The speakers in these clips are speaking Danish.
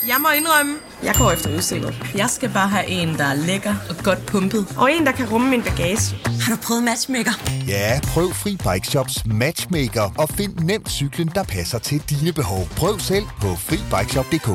Jeg må indrømme, jeg går efter udstyret. Jeg skal bare have en, der er lækker og godt pumpet. Og en, der kan rumme min bagage. Har du prøvet Matchmaker? Ja, prøv Free Bike Shops Matchmaker og find nemt cyklen, der passer til dine behov. Prøv selv på FriBikeShop.dk.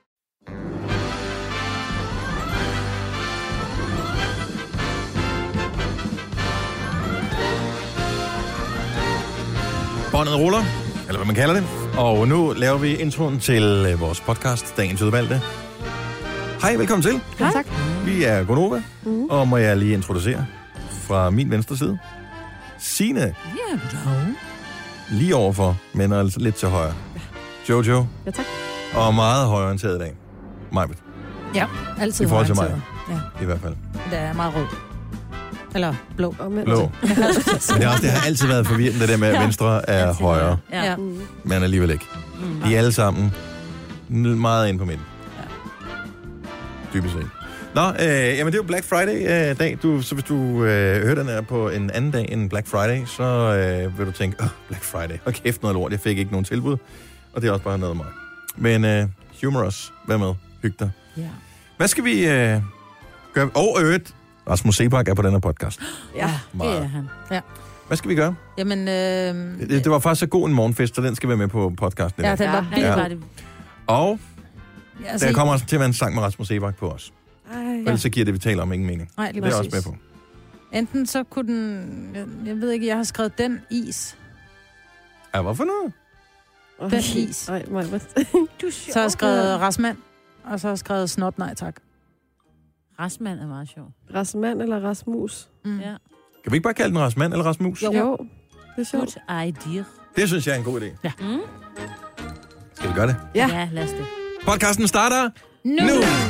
Båndet ruller, eller hvad man kalder det. Og nu laver vi introen til vores podcast, Dagens Udvalgte. Hej, velkommen til. Hej. Tak. Vi er Gonova, og må jeg lige introducere fra min venstre side. Signe. Ja, Lige overfor, men altså lidt til højre. Jojo. Ja, tak. Og meget højreorienteret i dag. Majbet. Ja, altid I forhold til mig. Ja. I hvert fald. Det er meget rød. Eller blå. Blå. Men det har altid været forvirrende, det der med, at venstre er højre. Ja. Men alligevel ikke. De er alle sammen meget inde på midten. Dybest set. Nå, jamen det er jo Black Friday-dag. Så hvis du hører den her på en anden dag end Black Friday, så vil du tænke, Black Friday, og kæft noget lort, jeg fik ikke nogen tilbud. Og det er også bare noget af mig. Men humorous, hvad med? Hyg dig. Ja. Hvad skal vi gøre? Øvrigt, Rasmus Sebak er på den her podcast. Ja, det er han. Ja. Hvad skal vi gøre? Jamen, Det var faktisk så god en morgenfest, så den skal være med på podcasten. ja, det var Ja. var det. Og Altså, der kommer også til at være en sang med Rasmus Sebak på os. Ellers så giver det, vi taler om, ingen mening. Nej, lige Det er præcis. også med på. Enten så kunne den... Jeg ved ikke, jeg har skrevet den is. Ja, hvorfor noget? Den is. Nej, Så har jeg skrevet Rasmand, og så har jeg skrevet Snot, nej tak. Rasmand er meget sjov. Rasmand eller Rasmus? Mm. Ja. Kan vi ikke bare kalde den Rasmus eller Rasmus? Jo, det er sjovt. Good idea. Det synes jeg er en god idé. Ja. Skal vi gøre det? Ja. Ja, lad os det. Podcasten starter nu!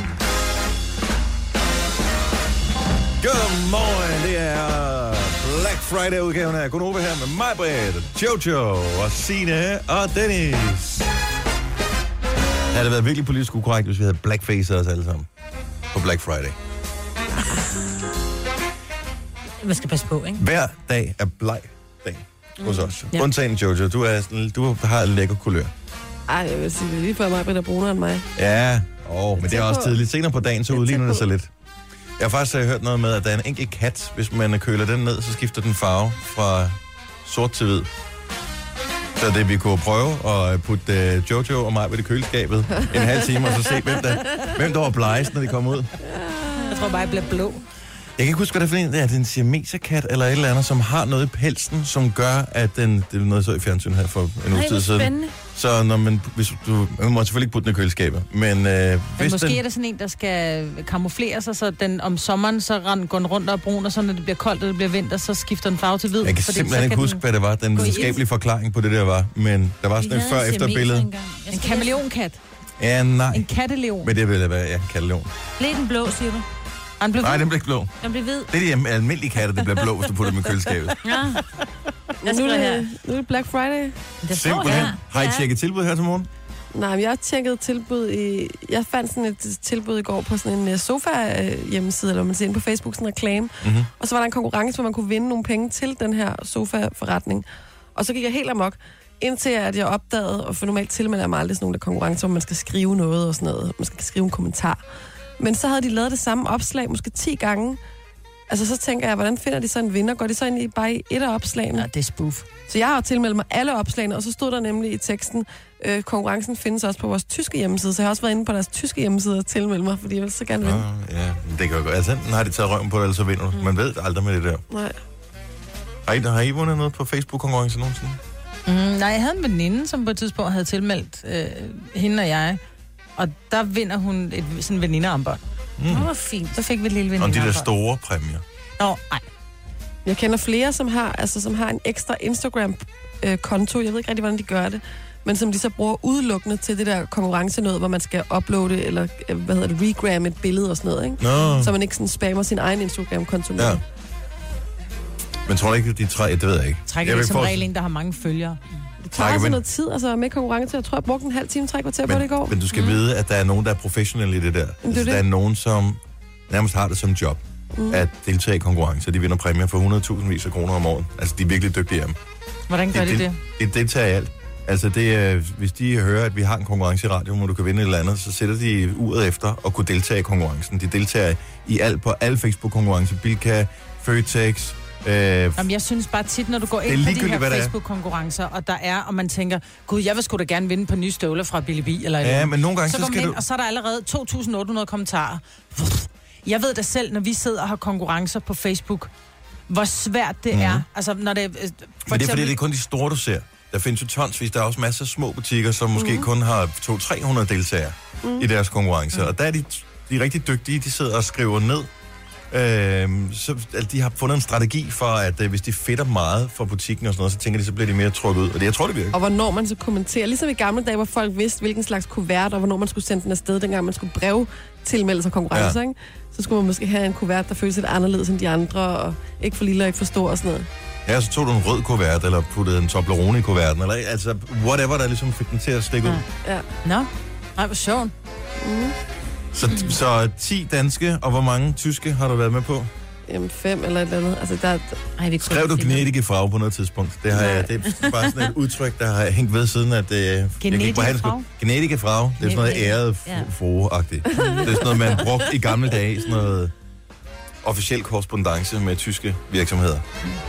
Godmorgen, det er Black Friday-udgaven af Gonova her med mig, Britt, Jojo og Signe og Dennis. Havde det været virkelig politisk ukorrekt, hvis vi havde blackface os alle sammen på Black Friday. Man skal passe på, ikke? Hver dag er bleg dag hos os. Ja. Undtagen Jojo, du har en lækker kulør. Ej, jeg vil sige, det er lige før mig, Britt er brunere end mig. Ja, men det er også på. tidligt. Senere på dagen, så Jeg er udligner tæt det på. sig lidt. Jeg har faktisk hørt noget med, at der er en enkelt kat, hvis man køler den ned, så skifter den farve fra sort til hvid. Så det vi kunne prøve at putte Jojo og mig ved det køleskabet en halv time, og så se, hvem der var blegest, når de kom ud. Jeg tror bare, jeg bliver blå. Jeg kan ikke huske, hvad det er for en. Er det en siameserkat eller et eller andet, som har noget i pelsen, som gør, at den... Det er noget, jeg så i fjernsyn her for en uge tid siden. Spændende. Så når man må selvfølgelig ikke putte den i køleskabet, men Men hvis måske den... er det sådan en, der skal kamuflere sig, så den om sommeren så går den rundt og er brun, og så når det bliver koldt og det bliver vinter, så skifter den farve til hvid. Jeg kan fordi simpelthen så ikke kan huske, den hvad det var, den gå i videnskabelige forklaring på det der var, men der var sådan et før-efter billede. En kameleonkat. Ja, nej, En katteleon. men det vil være, jeg kan kalde det. Blev den blå, siger du? Han blev Nej, den bliver ikke blå. Den blev hvid. Det er de almindelige katte, der bliver blå, hvis du putter dem i køleskabet. Ja. Men nu er det Black Friday. Det står Simpelthen. her. Har I tjekket tilbud her til morgen? Nej, men jeg har tjekket tilbud i... Jeg fandt sådan et tilbud i går på sådan en sofa-hjemmeside, eller man ser ind på Facebook, sådan en reklame. Mm-hmm. Og så var der en konkurrence, hvor man kunne vinde nogle penge til den her sofa-forretning. Og så gik jeg helt amok, indtil at jeg opdagede, og for normalt tilmelder jeg mig aldrig sådan nogle der konkurrencer, hvor man skal skrive noget og sådan noget. Man skal skrive en kommentar. Men så havde de lavet det samme opslag, måske 10 gange. Altså så tænker jeg, hvordan finder de så en vinder? Går de så ind i bare i et af opslagene? Ja, det er spoof. Så jeg har jo tilmeldt mig alle opslagene, og så stod der nemlig i teksten, konkurrencen findes også på vores tyske hjemmeside, så jeg har også været inde på deres tyske hjemmeside og tilmeldt mig, fordi jeg vil så gerne vinde. Ja, det kan jo godt. Altså, enten har de taget røven på det, eller så vinder du. Man ved aldrig med det der. Nej. Har I vundet noget på Facebook-konkurrence nogensinde? Nej, jeg havde en veninde, som på et tidspunkt havde tilmeldt hende og jeg, og der vinder hun et sådan venindearmbånd. Det var fint. Så fik vi et lille Om de venindearmbånd. der store præmier. Nå, nej. Jeg kender flere, som har en ekstra Instagram-konto. Jeg ved ikke rigtig, hvordan de gør det. Men som de så bruger udelukkende til det der konkurrencenød, hvor man skal uploade eller regramme et billede og sådan noget, ikke? Nå. Så man ikke sådan spammer sin egen Instagram-konto med. Ja. Men tror du ikke, at de tre... Det ved jeg ikke. Trækker Jeg det vil som for- regel en, der har mange følgere. Det tager altså noget tid, altså med konkurrence. Jeg tror, jeg brugte en halv time, 3 kvarter på det i går. Men du skal vide, at der er nogen, der er professionelle i det der. det er det. Der er nogen, som nærmest har det som job at deltage i konkurrencer. De vinder præmier for 100.000 vis af kroner om året. Altså, de er virkelig dygtige af dem. Hvordan gør de det? De deltager i alt. Altså, hvis de hører, at vi har en konkurrence i radioen, hvor du kan vinde et eller andet, så sætter de uret efter og kunne deltage i konkurrencen. De deltager på alle Facebook-konkurrencer. Bilka, Føtex. Jamen, jeg synes bare tit, når du går ind på de her Facebook-konkurrencer, og man tænker, gud, jeg vil sgu da gerne vinde på nye støvler fra Billy B. Eller ja, men nogle gange så skal du... Og så er der allerede 2.800 kommentarer. Jeg ved da selv, når vi sidder og har konkurrencer på Facebook, hvor svært det er. Altså, når det... Men det er fordi, det er kun de store, du ser. Der findes jo tonsvis. Der er også masser af små butikker, som måske kun har 200-300 deltagere i deres konkurrencer. Og der er de rigtig dygtige. De sidder og skriver ned. Så de har fundet en strategi for, at hvis de fedter meget for butikken og sådan noget, så tænker de, så bliver de mere trukket ud. Og jeg tror, det virker. Og hvornår man så kommenterer. Ligesom i gamle dage, hvor folk vidste, hvilken slags kuvert, og hvornår man skulle sende den afsted, dengang man skulle tilmelde sig konkurrencer, ikke? Så skulle man måske have en kuvert, der føltes lidt anderledes end de andre, og ikke for lille og ikke for stor og sådan noget. Ja, så tog du en rød kuvert, eller puttede en Toblerone i kuverten, eller altså whatever, der ligesom fik den til at stikke ud. Ja. Nå, hvor sjovt. Så 10 danske, og hvor mange tyske har du været med på? Jamen 5 eller et eller andet. Altså, skrev du genetik i farve på noget tidspunkt? Det er bare sådan et udtryk, der har hængt ved siden, at genetik i farve? Genetik i farve, det er sådan noget æret frue-agtigt. Det er sådan noget, man brugte i gamle dage, sådan noget officiel korrespondance med tyske virksomheder.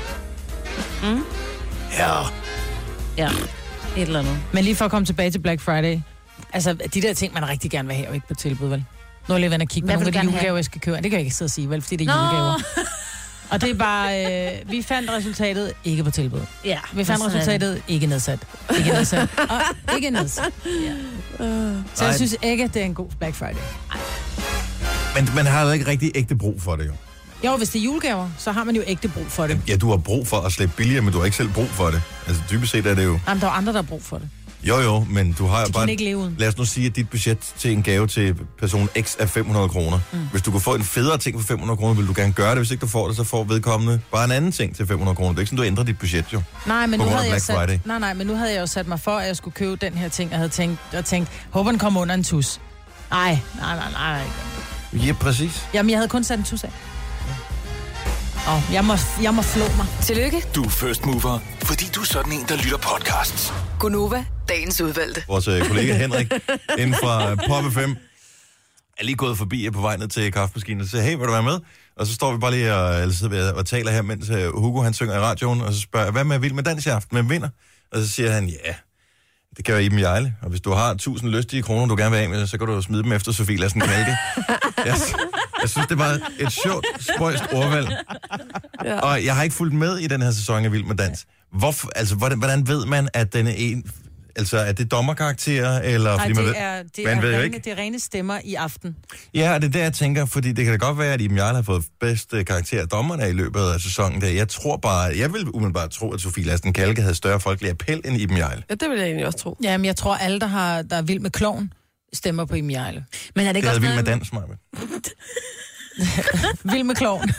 Ja, et eller andet. Men lige for at komme tilbage til Black Friday, altså de der ting, man rigtig gerne vil have, og ikke på tilbud, vel? Nu er jeg lige ved at kigge på nogle af de julegaver, jeg skal købe. Det kan jeg ikke sidde og sige, vel? Fordi det er julegaver. Og det er bare, vi fandt resultatet ikke på tilbud. Ja. Vi fandt resultatet ikke nedsat. Ikke nedsat. Og ikke nedsat. Ja. Så jeg synes ikke, at det er en god Black Friday. Men man har jo ikke rigtig ægte brug for det, jo. Jo, hvis det er julegaver, så har man jo ægte brug for det. Ja, du har brug for at slippe billigere, men du har ikke selv brug for det. Altså dybest set er det jo... Jamen, der er andre, der har brug for det. Jo, men du har jo bare... ikke leve uden. Lad os nu sige, at dit budget til en gave til person X er 500 kroner. Hvis du kunne få en federe ting for 500 kroner, vil du gerne gøre det. Hvis ikke du får det, så får vedkommende bare en anden ting til 500 kroner. Det er ikke sådan, du ændrer dit budget, jo. Nej, men nu havde jeg jo sat mig for, at jeg skulle købe den her ting, jeg havde tænkt, håber den kommer under en tus. Nej. Ja, præcis. Jamen, jeg havde kun sat en tus af. Jeg må flå mig. Tillykke. Du er first mover, fordi du er sådan en, der lytter podcasts. Gunova, dagens udvalgte. Vores kollega Henrik inden fra Pop FM er lige gået forbi på vej ned til kaffemaskinen og siger, hey, vil du være med? Og så står vi bare lige og taler her, mens Hugo han synger i radioen, og så spørger jeg, hvad med Vild med Dans i aften? Hvem vinder? Og så siger han, ja, det kan være Iben Hjejle. Og hvis du har 1000 lystige kroner, du gerne vil af med, så kan du smide dem efter Sofie Lassen Kalke. Jeg synes, det var et sjovt, spøjst ordvalg. Ja. Og jeg har ikke fulgt med i den her sæson af Vild med Dans. Hvordan ved man, at den er en... Altså, er det dommerkarakterer, eller... Nej, fordi det er rene stemmer i aften. Ja, det er det, jeg tænker, fordi det kan da godt være, at Iben Jarl har fået bedste karakter af dommerne i løbet af sæsonen. Jeg tror bare... Jeg vil umiddelbart tro, at Sofie Lassen Kalke havde større folkelig appel end Iben Jarl. Ja, det vil jeg egentlig også tro. Jamen, jeg tror, alle, der er vild med klovn, stemmer på Iben Jarl. Men er det ikke også noget... vild med dans, Maja? Vild med klovn.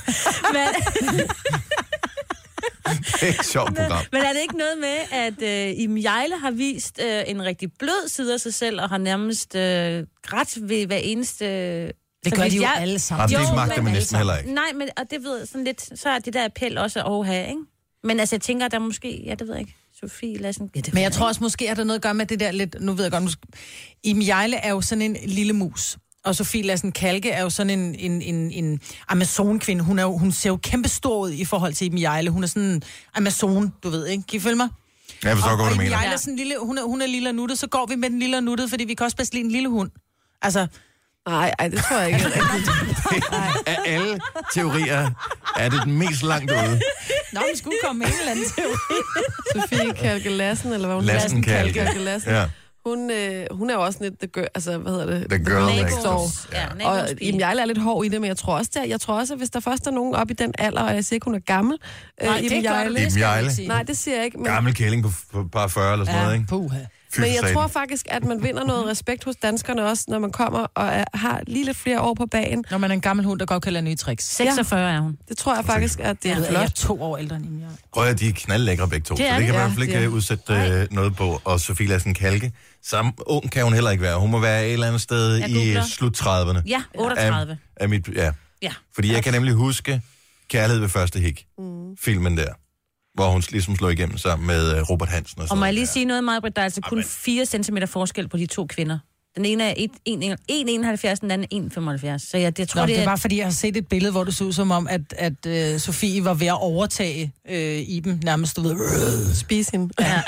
Det er et sjovt program. Men er det ikke noget med, at Iben Hjejle har vist en rigtig blød side af sig selv, og har nærmest ret ved hver eneste... Det gør de jo alle sammen. Det magter man næsten heller ikke. Nej, men og det ved sådan lidt, så er det der appel også at have, ikke? Men altså, jeg tænker, at der måske, ja, det ved jeg ikke, Sofie Lassen... Ja, men jeg tror også, måske er der noget at gøre med det der lidt, nu ved jeg godt, Iben Hjejle er jo sådan en lille mus. Og Sofie Lassen Kalke er jo sådan en Amazon-kvinde. Hun ser jo kæmpe stor ud i forhold til Iben Hjejle. Hun er sådan en Amazon, du ved, ikke? Kan I følge mig? Ja, jeg forstår godt, hvad du mener. Iben Hjejle er sådan lille, hun er lille og nuttet, så går vi med den lille og nuttet, fordi vi kan også bedst lide en lille hund. Altså... Nej, det tror jeg ikke. Af alle teorier er det den mest langt ude. Nå, vi skulle komme med en eller anden teori. Sofie Kalke Lassen, eller hvad hun hedder? Lassen Kalke. Lassen. Ja. Hun er jo også lidt, hvad hedder det? The girl next door. Ja. Og Iben Hjejle er lidt hård i det, men jeg tror også, at hvis der først er nogen op i den alder, og jeg siger ikke, hun er gammel, Iben Hjejle. Nej, det siger jeg ikke. Men... Gammel kælling på par 40 eller sådan noget, ikke? Puha. Men jeg tror faktisk, at man vinder noget respekt hos danskerne også, når man kommer og har lige lidt flere år på bagen. Når man er en gammel hund, der godt kan lade nye tricks. 46 er hun. Det tror jeg faktisk, at det er flot. Jeg er 2 år ældre end Iben Hjejle. Prøv at de er knaldlækre begge to, så det kan man i hvert fald ikke udsætte noget på. Og Sofie Lassen Kalke, samme ung kan hun heller ikke være. Hun må være et eller andet sted i slut 30'erne. Ja, 38. Af mit, ja. Fordi jeg kan nemlig huske Kærlighed ved første hik. Filmen der. hvor hun ligesom slår igennem sammen med Robert Hansen. Og må jeg lige sige noget, Maja? Der er altså kun 4 centimeter forskel på de 2 kvinder. Den ene er 1,71, den anden er 1,75. Så jeg tror, det er bare fordi, jeg har set et billede, hvor det så ud som om, at Sofie var ved at overtage Iben, nærmest du ved. Spise hende. Ja.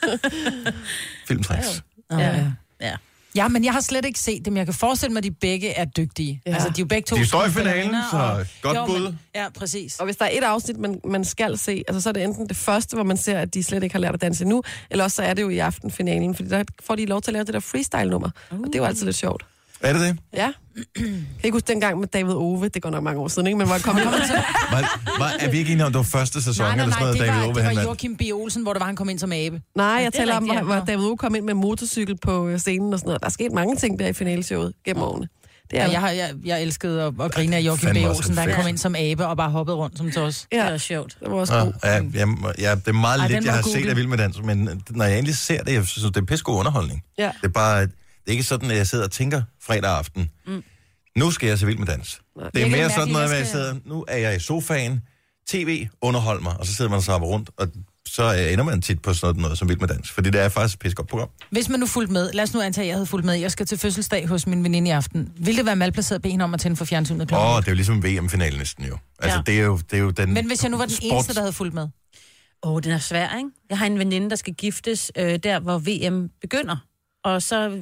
Filmtricks. Ja. Ja, men jeg har slet ikke set dem. Jeg kan forestille mig, at de begge er dygtige. Ja. Altså, de er jo begge to. De står i finalen, så godt bud. Ja, præcis. Og hvis der er et afsnit, man skal se, altså så er det enten det første, hvor man ser, at de slet ikke har lært at danse endnu, eller også så er det jo i aftenfinalen, fordi der får de lov til at lave det der freestyle-nummer. Og det er jo altid lidt sjovt. Er det det? Ja. Kan ikke huske dengang med David Ove, det går nok mange år siden, ikke? Men hvor jeg kom til. Er vi ikke enige om, det var første sæson, eller sådan noget, David Ove? Det var Joachim B. Olsen, hvor han kom ind som abe. Nej, jeg taler om, hvor David Ove kom ind med motorcykel på scenen og sådan noget. Der er sket mange ting der i finaleshowet gennem årene. Det er jeg elskede at grine af Joachim B. Olsen, da han kom ind som abe og bare hoppede rundt som tos. Ja, det var sjovt. Det var også god. Ja, det er meget lidt, jeg har set af Vild med Dans, men når jeg endelig ser det, jeg synes, det er pissegod underholdning. Ja. Det er bare, det er ikke sådan, at jeg sidder og tænker fredag aften. Nu skal jeg se Vild med Dans. Nej. Det er mere sådan noget, at jeg sidder, nu er jeg i sofaen, tv, underhold mig, og så sidder man og sapper rundt, og så ender man tit på sådan noget som Vild med Dans, fordi det er faktisk et pissegodt program. Hvis man nu fulgte med, lad os nu antage, at jeg havde fulgt med, jeg skal til fødselsdag hos min veninde i aften. Vil det være malplaceret at bede hende om at tænde for fjernsynet klokken? Det er jo ligesom VM-finalen næsten jo. Altså, det er jo den. Men hvis jeg nu var den eneste, der havde fulgt med? Den er svær, ikke? Jeg har en veninde, der skal giftes der, hvor VM begynder. Og så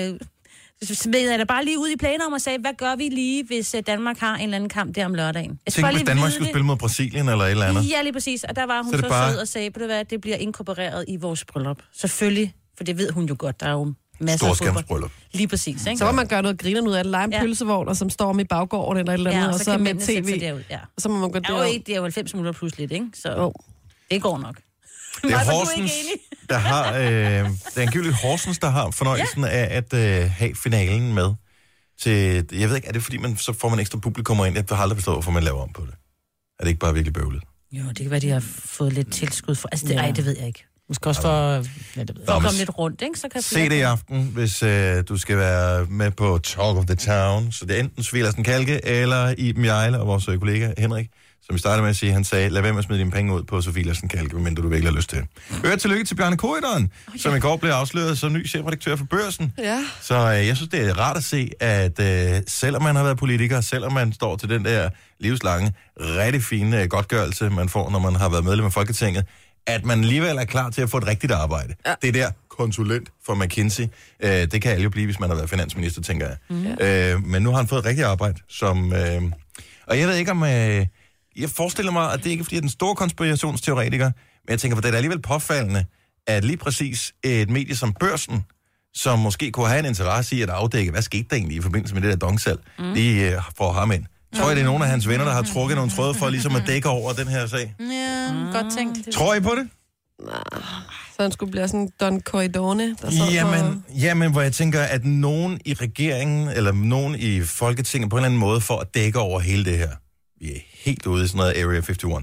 smed jeg da bare lige ud i planer og sagde, hvad gør vi lige, hvis Danmark har en eller anden kamp der om lørdagen? Tænk, hvis Danmark skulle spille mod Brasilien eller et eller andet. Ja, lige præcis. Og der var hun så bare sød og sagde, at det bliver inkorporeret i vores bryllup. Selvfølgelig, for det ved hun jo godt. Der er jo masser af fodbold. Lige præcis, ikke? Så må man gøre noget griner ud af det. Lege en pølsevogn, og som står om i baggården eller et eller andet, og så med tv. Og så må man gå derud. Det er jo 90 minutter plus lidt, ikke? Så det går nok. Det er Horsens, der har, det er angiveligt Horsens, der har fornøjelsen af at have finalen med til, jeg ved ikke, er det fordi, så får man ekstra publikum ind? Jeg har aldrig forstået, hvorfor man laver om på det. Er det ikke bare virkelig bøvlet? Jo, det kan være, de har fået lidt tilskud for. Altså, det ved jeg ikke. Måske også for... Ja, det ved jeg. For at komme lidt rundt, ikke? Så kan se det i aften, hvis du skal være med på Talk of the Town. Så det er enten Svilersen Kalke eller Iben Jejle og vores kollega Henrik, som vi startede med at sige, han sagde, lad være med at smide dine penge ud på Sofie Larsen Kalke, medmindre du virkelig har lyst til det. Tillykke til Bjarne Corydon, som i går blev afsløret som ny chefredaktør for Børsen. Ja. Så jeg synes, det er rart at se, at selvom man har været politiker, selvom man står til den der livslange, rigtig fine godtgørelse, man får, når man har været medlem af Folketinget, at man alligevel er klar til at få et rigtigt arbejde. Ja. Det der konsulent for McKinsey, det kan alle jo blive, hvis man har været finansminister, tænker jeg. Men nu har han fået et rigtigt arbejde, som... og jeg ved ikke om... jeg forestiller mig, at det ikke er, fordi jeg er den store konspirationsteoretiker, men jeg tænker, for det er alligevel påfaldende, at lige præcis et medie som Børsen, som måske kunne have en interesse i at afdække, hvad skete der egentlig i forbindelse med det der dongsalg, lige får ham ind. Tror jeg, det er nogle af hans venner, der har trukket nogle tråde for ligesom at dække over den her sag? Ja, godt tænkt. Tror I på det? Nej, så han skulle blive sådan Don Corleone, der så jamen, hvor jeg tænker, at nogen i regeringen, eller nogen i Folketinget på en eller anden måde, for at dække over hele det her. Vi er helt ude i sådan noget Area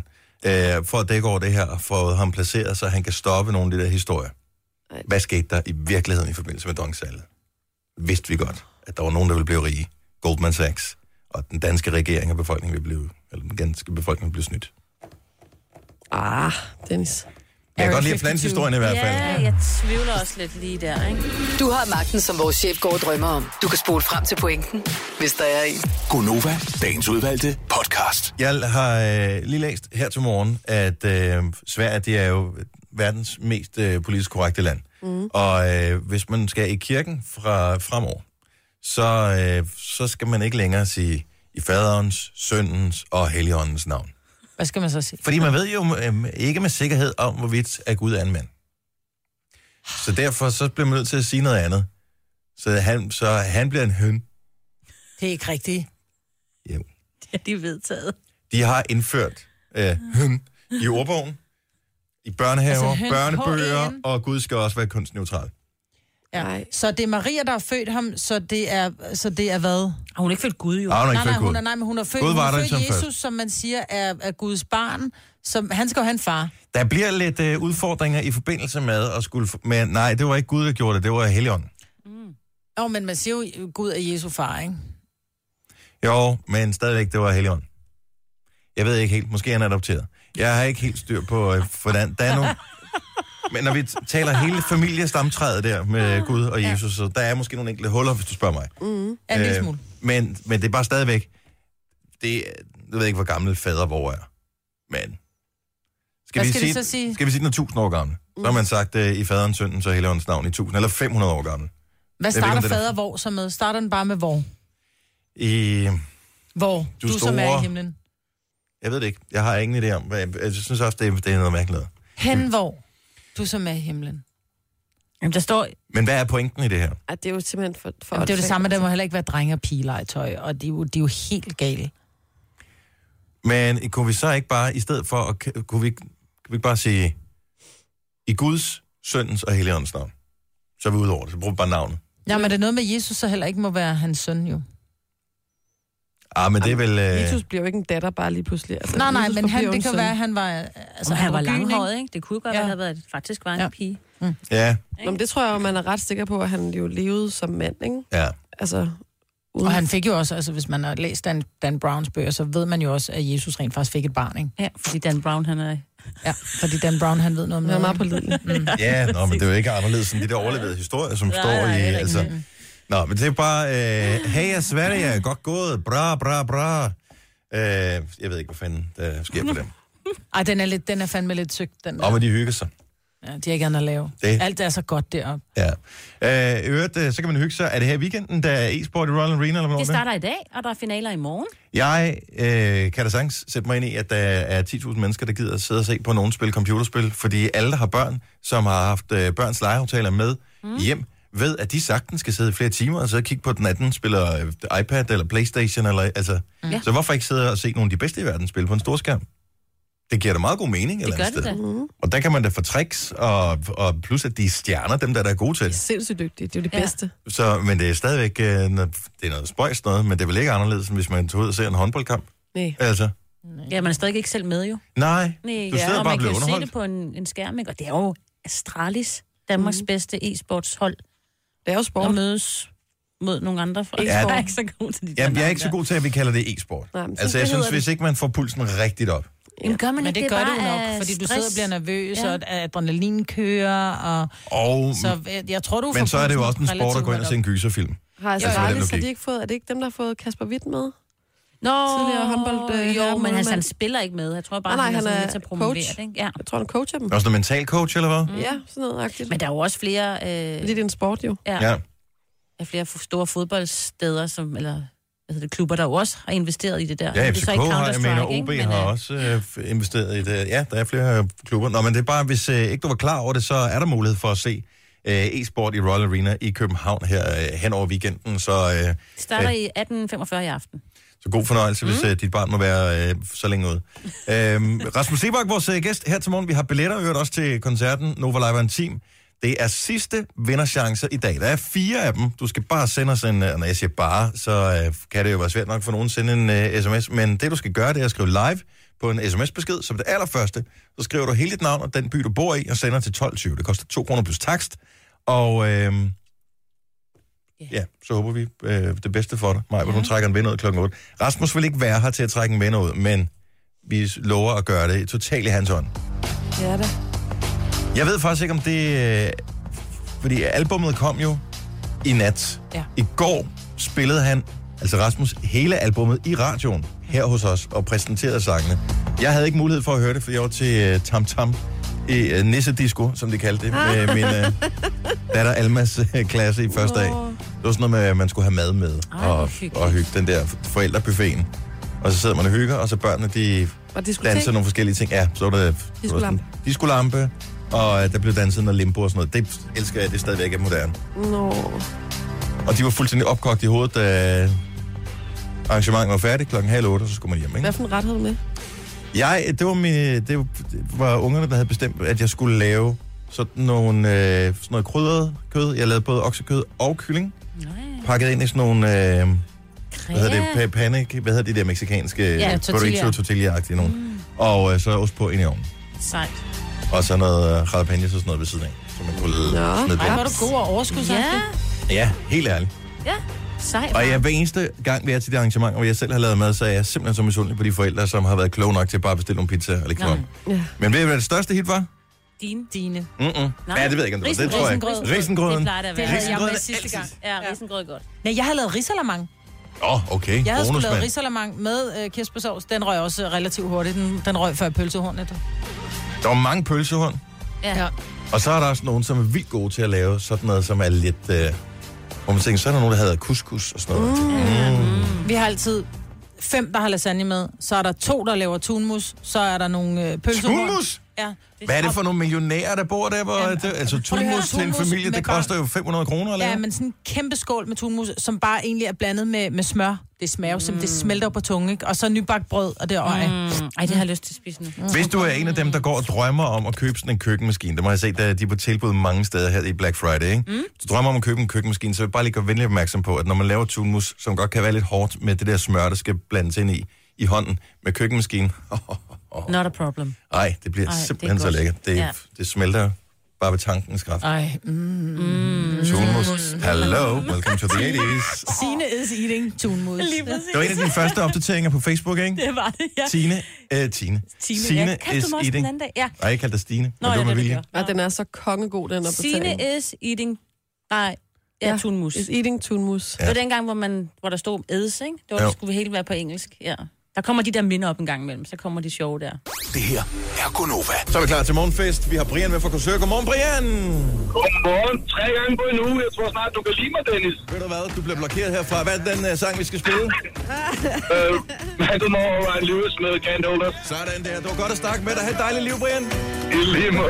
51. For at dække over det her, og få ham placeret, så han kan stoppe nogle af de der historier. Hvad skete der i virkeligheden i forbindelse med dongsalget? Vidste vi godt, at der var nogen, der ville blive rige. Goldman Sachs. Og den danske regering og befolkningen vil blive, eller den danske befolkning vil blive snydt. Dennis. Jeg kan godt lide at plante historien i hvert fald. Ja, jeg tvivler også lidt lige der, ikke? Du har magten, som vores chef går og drømmer om. Du kan spole frem til pointen, hvis der er en. Gonova, dagens udvalgte podcast. Jeg har lige læst her til morgen, at Sverige, det er jo verdens mest politisk korrekte land. Og hvis man skal i kirken fremover, så skal man ikke længere sige i faderens, søndens og helligåndens navn. Hvad skal man så sige? Fordi man ved jo ikke med sikkerhed om, hvorvidt at Gud er en mand. Så derfor så bliver man nødt til at sige noget andet. Så han bliver en høn. Det er ikke rigtigt. Jo. Det er de vedtaget. De har indført høn i ordbogen, i børnehaver, altså børnebøger, og Gud skal også være kunstneutral. Ja. Så det er Maria, der har født ham, så det er hvad? Hun er ikke født Gud, jo. Men hun har født Jesus, som man siger, er Guds barn. Så han skal jo have en far. Der bliver lidt udfordringer i forbindelse med at skulle... Men nej, det var ikke Gud, der gjorde det. Det var Helligånden. Jo, men man siger jo, Gud er Jesu far, ikke? Jo, men stadigvæk, det var Helligånden. Jeg ved ikke helt. Måske er han adopteret. Jeg har ikke helt styr på, hvordan der er nogle... Men når vi taler hele familiestamtræet der med Gud og Jesus, så der er måske nogle enkelte huller, hvis du spørger mig. En lille smule. Men det er bare stadigvæk... Jeg ved ikke, hvor gammel fader hvor er. Men... Skal vi sige, den er 1000 år gammel? Så har man sagt i faderens, syndens og Helligåndens navn i 1000 eller 500 år gammel. Hvad starter fader hvor så med? Starter den bare med hvor? Hvor? Du som er i himlen. Jeg ved det ikke. Jeg har ingen idé om. Jeg synes også, det er noget mærkeligt. Hen hvor? Du som er i himlen. Jamen, der står... Men hvad er pointen i det her? At det er jo simpelthen for Jamen, det er jo det samme, der må heller ikke være drenge- og pigelegetøj, og de er jo helt gale. Men kunne vi så ikke bare, i stedet for, kunne vi ikke bare sige, i Guds, Søndens og Helligåndens navn? Så er vi ude over det, så bruger vi bare navnet. Ja, men det er noget med Jesus, så heller ikke må være hans søn, jo. Men det er vel... Jesus bliver jo ikke en datter bare lige pludselig. Altså, Nej, men det kan være, at han var... Altså, han var langhåret, ikke? Det kunne godt have været, faktisk var en pige. Ja. Men det tror jeg jo, man er ret sikker på, at han jo levede som mand, ikke? Ja. Altså... Og han fik jo også, altså hvis man har læst Dan Browns bøger, så ved man jo også, at Jesus rent faktisk fik et barn, ikke? Ja, fordi Dan Brown, han er... Ja, fordi Dan Brown, han ved noget om noget. Han er meget pålidelig. Ja, men det er jo ikke anderledes end de der overlevede historier, som står i... Altså... Nå, men det er bare... Hey, Sverige, godt gået. Bra. Jeg ved ikke, hvad fanden der sker på dem. Ej, den er fandme lidt søgt, den der. Men de hygger sig. Ja, de har ikke andet at lave. Alt er så godt deroppe. Ja. Øvrigt, så kan man hygge sig. Er det her i weekenden, der er e-sport i Royal Arena? Eller hvornår det starter i dag, og der er finaler i morgen. Jeg kan da sagtens sætte mig ind i, at der er 10.000 mennesker, der gider at sidde og se på nogen spille computerspil, fordi alle, der har børn, som har haft børns legeaftaler med hjem, ved, at de sagtens skal sidde flere timer og så kigge på den anden, spiller iPad eller PlayStation. Eller, altså. Så hvorfor ikke sidde og se nogle af de bedste i verden spille på en stor skærm? Det giver da meget god mening. Det gør det da. Og der kan man da få tricks, og plus at de er stjerner, dem der er gode til. Det er sindssygt dygtigt, det er jo det bedste. Så, men det er stadigvæk det er noget spøjs noget, men det er vel ikke anderledes, end hvis man tager ud og ser en håndboldkamp. Nej. Altså. Ja, man er stadig ikke selv med jo. Nej, du sidder bare og bliver underholdt. Og man kan jo se det på en skærm, ikke? Og det er jo Astralis, Danmarks bedste e-sportshold. Det er jo sport. Og mødes mod nogle andre. Ja, jeg er ikke så god til de jeg er ikke så god til, at vi kalder det e-sport. Nej, altså, jeg synes, hvis ikke man får pulsen rigtigt op. Jamen, gør man men ikke det gør du nok, fordi du sidder og bliver nervøs, og adrenalin kører, og så jeg tror, du men så er det jo også en sport at gå ind og se en gyserfilm. Har de ikke fået, er det ikke dem, der har fået Kasper Witt med? Tidligere håndbold. Men han spiller ikke med. Jeg tror bare, han er sådan lidt til at promovere det, ikke? Ja. Jeg tror, han coacher dem. Også en mental coach, eller hvad? Ja, sådan noget agtigt. Men der er jo også flere... det er en sport, jo. Ja. Flere store fodboldsteder, eller klubber, der jo også har investeret i det der. Ja, FCK har, jeg mener, OB har også investeret i det. Ja, der er flere klubber. Nå, men det er bare, hvis ikke du var klar over det, så er der mulighed for at se e-sport i Royal Arena i København her hen over weekenden. Så, det starter i 18.45 i aften. Så god fornøjelse, hvis dit barn må være så længe ude. Rasmus Sebak, vores gæst her til morgen. Vi har billetter hørt også til koncerten Nova Live Team. Det er sidste vinderchance i dag. Der er 4 af dem. Du skal bare sende os en... Når jeg siger bare, så kan det jo være svært nok for nogen at sende en sms. Men det, du skal gøre, det er at skrive live på en sms-besked. Som det allerførste, så skriver du hele dit navn og den by, du bor i, og sender til 12.20. Det koster 2 kroner plus takst. Og så håber vi det bedste for dig. Maja, hun trækker en vinder ud klokken 8. Rasmus vil ikke være her til at trække en vinder ud, men vi lover at gøre det totalt i hans hånd. Ja da. Jeg ved faktisk ikke, om det... fordi albummet kom jo i nat. Ja. I går spillede han, altså Rasmus, hele albummet i radioen her hos os og præsenterede sangene. Jeg havde ikke mulighed for at høre det, for jeg var til Tam Tam i Nissedisco, som de kaldte det, med min datter Almas klasse i første dag. Det var sådan noget med, at man skulle have mad med og hygge den der forældrebuffeten. Og så sidder man og hygger, og så børnene, de danser nogle forskellige ting. Ja, så var der discolampe, og der blev danset noget limbo og sådan noget. Det elsker jeg, det stadigvæk er moderne. Og de var fuldstændig opkogt i hovedet, da arrangementet var færdigt 7:30, og så skulle man hjem, ikke? Hvad for en ret havde du med? Det var ungerne, der havde bestemt, at jeg skulle lave sådan noget krydret kød. Jeg lavede både oksekød og kylling. Pakket ind i sådan nogle... hvad hedder de der mexikanske... tortilla-agtige nogen. Og så ost på ind i ovnen. Sejt. Og så noget jalapenos og sådan noget ved siden af. Så man kunne smide hvor er du god og overskudsagtig. Ja, helt ærligt. Ja. Sej. Og hver eneste gang, vi er til de arrangementer, hvor jeg selv har lavet mad, så er jeg simpelthen så misundelig på de forældre, som har været kloge nok til at bare bestille nogle pizza og lægge om. Ja. Men ved I, hvad det største hit var? Dine. Ja, det ved jeg ikke, om det var. Det tror jeg. Risengrøden. Det plejer det at være. Det havde jeg med sidste gang. Ja, risengrød godt. Nej, jeg havde lavet risalamang. Okay. Jeg havde sgu Bonus, lavet mand. risalamang med kirsebærsovs. Den røg også relativt hurtigt. Den røg før pølsehornet. Der var mange pølsehorn. Ja. Og så er der også nogen, som er vildt gode til at lave sådan noget, som er lidt... hvor man tænker, så er der nogen, der hedder couscous og sådan noget. Vi har altid 5, der har lasagne med. Så er der 2, der laver tunmus. Så er der nogle pølsehorn. Tunmus? Ja. Hvad er det for nogle millionærer, der bor der? Hvor altså tunmus til en familie, det koster jo 500 kroner eller Ja, men sådan en kæmpe skål med tunmus, som bare egentlig er blandet med smør. Det smager jo som det smelter på tungen, ikke? Og så nybagt brød, og det er Ej, det har jeg lyst til at spise nu. Hvis du er en af dem, der går og drømmer om at købe sådan en køkkenmaskine, det må jeg se, at de er på tilbud mange steder her i Black Friday, ikke? Du drømmer om at købe en køkkenmaskine, så vil jeg bare lige gøre venlig opmærksom på, at når man laver tunmus, som godt kan være lidt hårdt med det der smør, der skal blandes ind i hånden med køkkenmaskinen. Not a problem. Ej, det bliver simpelthen så lækkert. Det smelter bare ved tankens kraft. Tunmus. Hello, welcome to the 80s. Signe is eating tunmus. Det var en af dine første opdateringer på Facebook, ikke? Det var det, ja. Signe Signe is eating. Ja. Nej, jeg kaldte dig Stine. Nå, ja, det vilje. Ja, den er så kongegod, den opdatering. Signe is eating... Nej, tunmus. Is eating tunmus. Det var dengang, hvor der stod edes, ikke? Det var, skulle vi helt være på engelsk, ja. Der kommer de der minder op en gang imellem, så kommer de sjove der. Det her er Gonova. Så er vi klar til morgenfest. Vi har Brian med fra Korsør. Godmorgen, Brian! Godmorgen. 3 gange på en uge. Jeg tror snart, du kan lide mig, Dennis. Ved du hvad? Du bliver blokeret herfra. Hvad er den sang, vi skal spille? Macklemore og Lewis med Can't Hold Us. Sådan der. Det var godt at snakke med dig. Ha' et dejligt liv, Brian. I lige måde.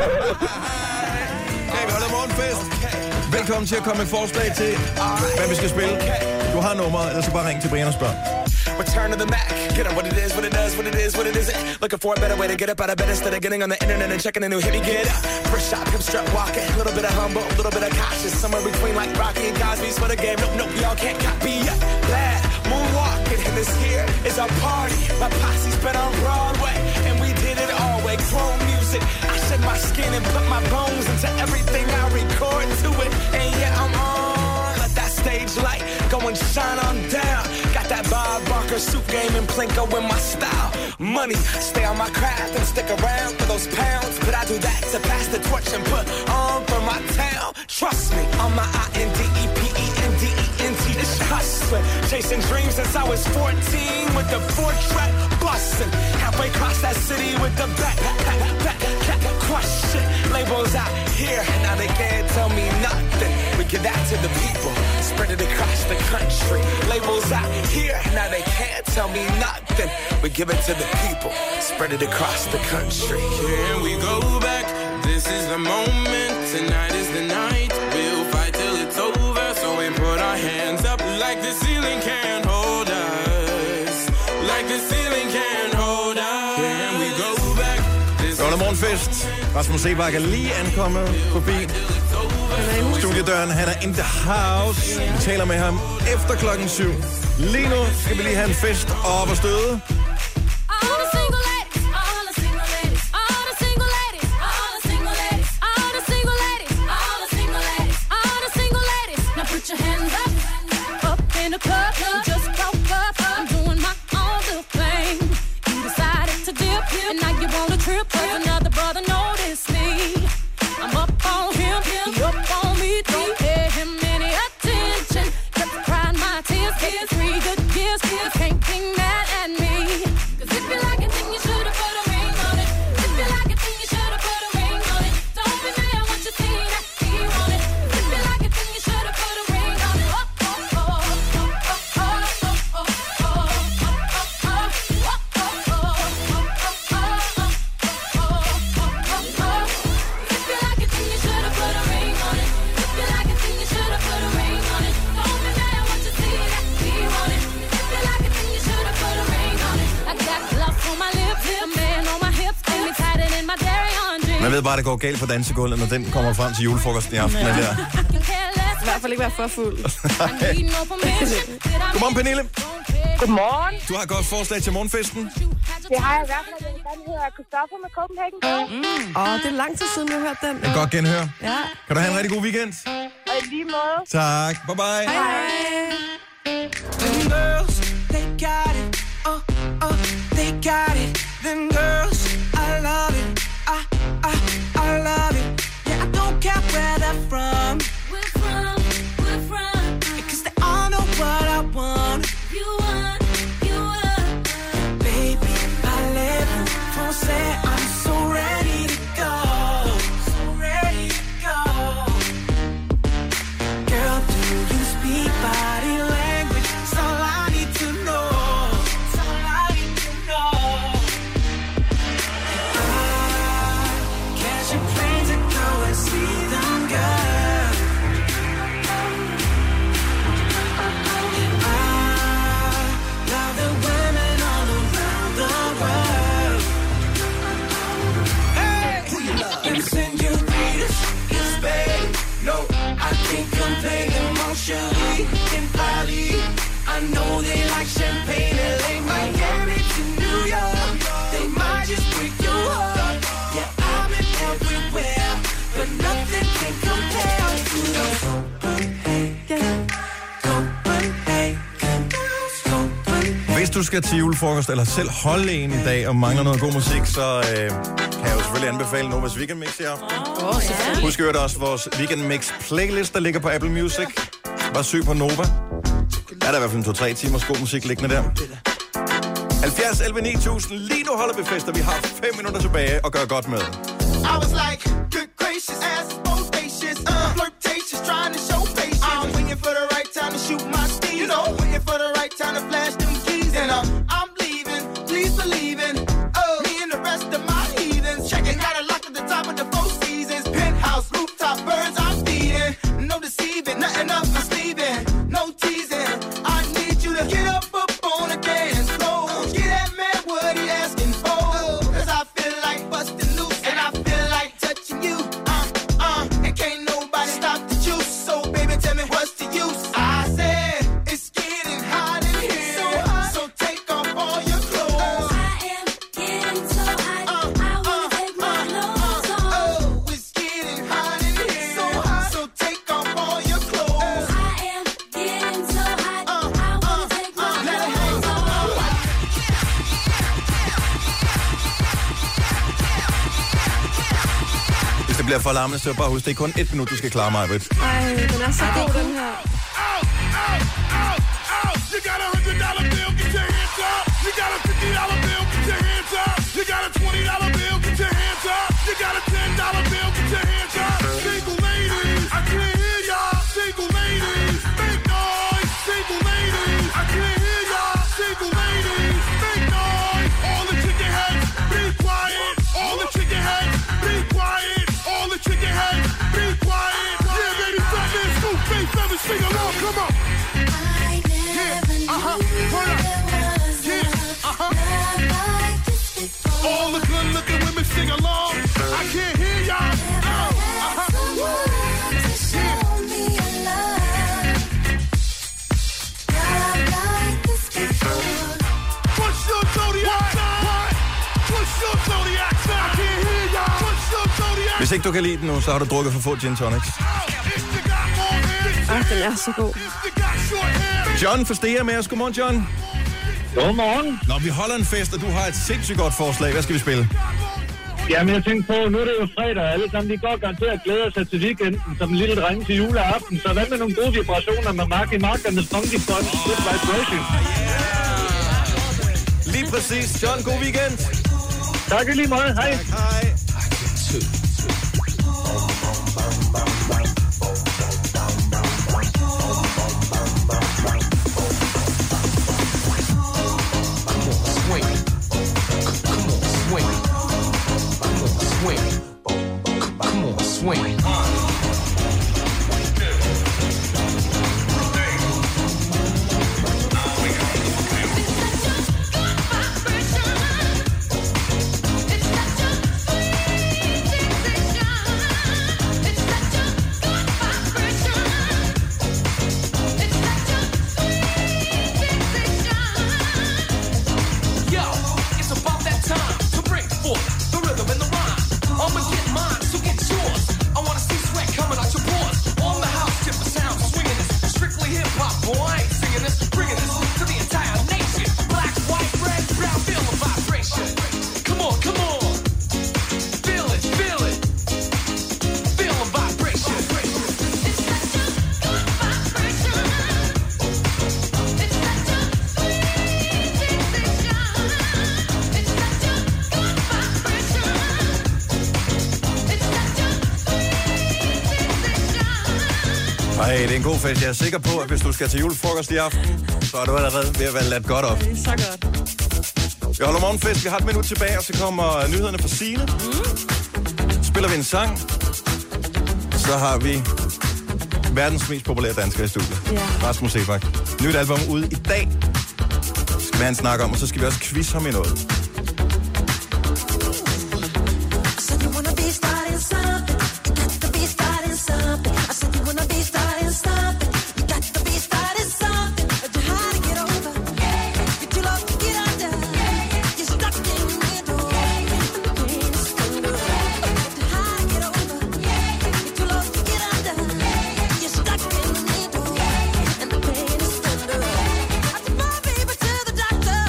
Okay, vi holder morgenfest. Velkommen til at komme med forslag til, hvad vi skal spille. Du har nummeret, eller så bare ring til Brian og spørg. Return to the Mac. Get on what it is, what it does, what it is, what it isn't. Looking for a better way to get up out of bed instead of getting on the internet and checking a new hit. Me get up. First shot, come strut walking. A little bit of humble, a little bit of cautious. Somewhere between like Rocky and Cosby's for the game. Nope, y'all can't copy yet. Glad moonwalking, and this here is our party. My posse's been on Broadway, and we did it all way. Chrome music. I shed my skin and put my bones into everything I record to it. And yeah, I'm on. Let that stage light go and shine on down. Got that Bob Barker suit game and Plinko in my style. Money, stay on my craft and stick around for those pounds. But I do that to pass the torch and put on for my town. Trust me, I'm my INDEPENDENT. This hustling, chasing dreams since I was 14 with the 4-track bustin'. Halfway across that city with the back crush shit. Labels out here, now they can't tell me nothing. We give that to the people, spread it across the country. Labels out here, now they can't tell me nothing. We give it to the people, spread it across the country. Here we go back, this is the moment, tonight is the night. We'll fight till it's over, so we put our hands up like the ceiling can't hold us. Like the ceiling can't hold us. Here we go back. Det var morgenfest. Rasmus Seebach er lige ankommet forbi studiedøren. Han er in the house. Vi taler med ham efter 7:00. Lige nu skal vi lige have en fest op og støde. Man ved bare, det går galt på dansegulvet, når den kommer frem til julefrokosten i aften. Ja. Der. I hvert fald ikke være for fuld. Godmorgen, Pernille. Godmorgen. Du har et godt forslag til morgenfesten. Det har jeg i hvert fald. Den hedder Christoffer med Copenhagen. Det er lang tid siden, jeg har hørt den. Jeg kan godt genhøre. Ja. Kan du have en rigtig god weekend? Og i lige måde. Tak. Bye bye. Hej. Hvis du skal til julefrokost eller selv holde en i dag og mangler noget god musik, så kan jeg jo selvfølgelig anbefale Novas Weekend Mix i aften. Husk at også vores Weekend Mix playlist, der ligger på Apple Music. Bare søg på Nova. Der er der i hvert fald 2-3 timers god musik liggende der. 70 11 9000. Lige nu holder vi fest, og vi har 5 minutter tilbage og gør godt med. I was like, good gracious, ass bodacious, flirtatious, trying to show patience. I'm waiting for the right time to shoot my steam, you know, waiting for the right time to flash them keys. And I'm leaving, please believe in, me and the rest of my heathens. Checking out a lock at the top of the Four Seasons, penthouse, rooftop, birds I'm feeding. No deceiving, nothing up my sleeving, no teasing. I need you to get up on the dance floor, get that man what he asking for. Cause I feel like busting loose and I feel like touching you, and can't nobody stop the juice. So baby, tell me what's the use? I said it's getting hot in here, so take off all your clothes. I am getting so hot, I wanna take my clothes off. Oh, it's getting hot in here, so take off all your clothes. I am getting so hot, I wanna take my clothes off. Hvis det bliver for larmende, så bare husk, det er kun 1 minut, du skal klare mig, Britt. Ej, den er så god, den her. You got a $100 bill, get your hands up. You got a $50 bill, get your hands up. You got a $20 bill, get your hands up. You got a $10 bill, get your hands up. Single ladies, I can't hear y'all. Single ladies, make noise. Single ladies, I can't hear y'all. Single ladies, make noise. All the chicken heads, be quiet. All the chicken heads, be quiet. All the chicken heads, be quiet. Yeah, baby, fat man, scoop, face, never sing along, come on. All the good looking women sing along. I can't hear y'all. What's your zodiac sign? What's your zodiac sign? I can't hear y'all. What's your zodiac? Hvis ikke du kan lide den nu, så har du drukket for få gin tonics. Den er så god. John fra Stea med os. Godmorgen, John. Godmorgen. Nå, vi holder en fest, og du har et sindssygt godt forslag. Hvad skal vi spille? Jamen, jeg tænkte på, nu er det jo fredag, og alle sammen, de går garanteret glæder sig til weekenden, som en lille dreng til juleaften. Så hvad med nogle gode vibrationer med Marky Mark and the Funky Bunch? Good vibration. Lige præcis. John, god weekend. Tak i lige meget. Hej. Tak, hej. Swing. Ej, det er en god fest. Jeg er sikker på, at hvis du skal til julefrokost i aften, så er du allerede ved at være ladt godt op. Det er så godt. Vi holder morgenfest. Vi har et minut tilbage, og så kommer nyhederne fra Signe. Spiller vi en sang, så har vi verdens mest populære dansker i studiet. Ja. Rasmus Sebak. Nyt album ude i dag. Skal vi have en snak om, og så skal vi også quiz ham i noget. Doctor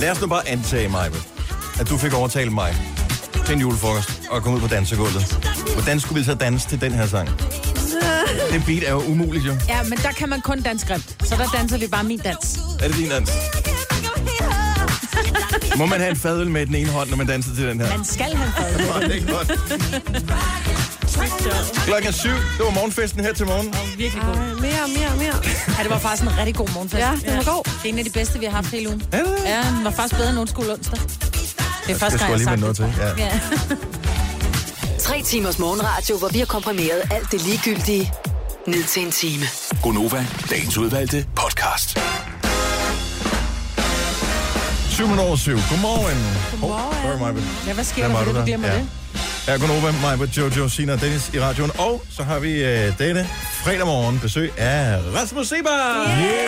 Lad os nu bare antage mig, at du fik overtalt mig til en julefrokost og komme ud på dansegulvet. Hvordan skulle vi så danse til den her sang? Det beat er jo umuligt, jo. Ja, men der kan man kun danse grimt. Så der danser vi bare min dans. Er det din dans? Må man have en fadøl med den ene hånd, når man danser til den her? Man skal have en fadøl. Det er godt. Klokken er 7. Det var morgenfesten her til morgen. Virkelig god. Mere. Ja, det var faktisk en rigtig god morgenfest. Ja, den var god. Det er en af de bedste, vi har haft hele ugen. Er det? Ja, den var faktisk bedre end onsdag onsdag. Det er første gang, jeg har sagt det. Til. Ja. 3 timers morgenradio, hvor vi har komprimeret alt det ligegyldige ned til en time. Gonova, dagens udvalgte podcast. 7 over 7. Godmorgen. Godmorgen. Ja, hvad sker der for det, du glemmer det? Ja, Gonova, mig med Jojo, Sina og Dennis i radioen. Og så har vi denne fredag morgen besøg af Rasmus Seebach.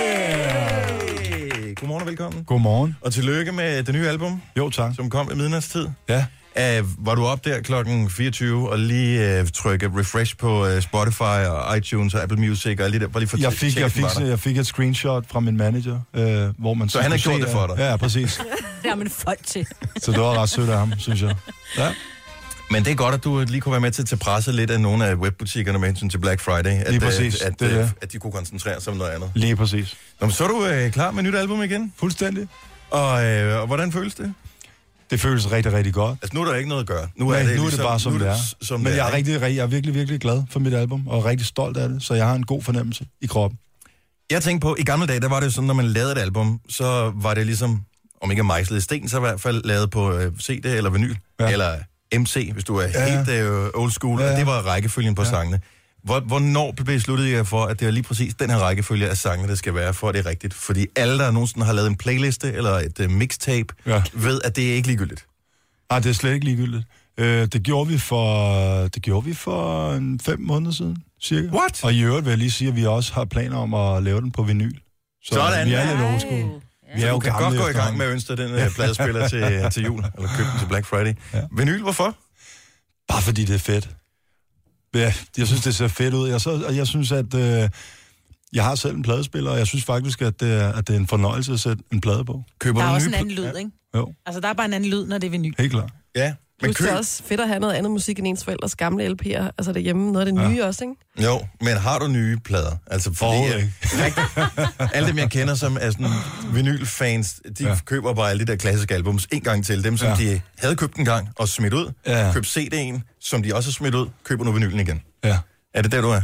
Yeah! Godmorgen og velkommen. Godmorgen. Og tillykke med det nye album. Jo, tak. Som kom i midnatstid. Ja. Var du op der klokken 24 og lige trykke refresh på Spotify og iTunes og Apple Music og lige der, bare lige for jeg fik et screenshot fra min manager, hvor man så han har gjort det for dig? Ja, præcis. Det har man folk til. Så det var ret sødt af ham, synes jeg. Ja. Men det er godt, at du lige kunne være med til at presse lidt af nogle af webbutikkerne med hensyn til Black Friday. Lige præcis. At de kunne koncentrere sig om noget andet. Lige præcis. Nå, så er du klar med nyt album igen? Fuldstændig. Og hvordan føles det? Det føles rigtig, rigtig godt. Altså, nu er der ikke noget at gøre. Nu er det ligesom, bare, som det er. Men jeg er virkelig, virkelig glad for mit album, og rigtig stolt af det, så jeg har en god fornemmelse i kroppen. Jeg tænkte på, i gamle dage, der var det sådan, når man lavede et album, så var det ligesom, om ikke mejslet i sten, så i hvert fald lavet på CD eller vinyl, eller MC, hvis du er helt old school, og det var rækkefølgen på sangene. Hvornår besluttede jeg for, at det er lige præcis den her rækkefølge af sangene, der skal være, for at det er rigtigt? Fordi alle, der nogensinde har lavet en playliste eller et mixtape, ved, at det er ikke ligegyldigt. Nej, det er slet ikke ligegyldigt. Det gjorde vi for 5 måneder siden, cirka. What? Og i øvrigt vil jeg lige sige, at vi også har planer om at lave den på vinyl. Så sådan. Vi er lidt old school. Ja, du kan godt gå i gang med at ønske den pladespiller til jul, eller købe den til Black Friday. Ja. Vinyl, hvorfor? Bare fordi det er fedt. Ja, jeg synes, det ser fedt ud. Jeg synes, at jeg har selv en pladespiller, og jeg synes faktisk, at det er en fornøjelse at sætte en plade på. Der er også en anden lyd, ikke? Jo. Altså, der er bare en anden lyd, når det er vinyl. Helt klart. Ja. Men det er også fedt at have noget andet musik end ens forældres gamle LP'er. Altså derhjemme, noget af det nye også, ikke? Jo, men har du nye plader? Altså, fordi alle dem, jeg kender, som er sådan vinylfans, de køber bare alle de der klassiske albums en gang til. Dem, som de havde købt en gang og smidt ud. Køb CD'en, som de også har smidt ud. Køber nu vinylen igen. Ja. Er det der, du er?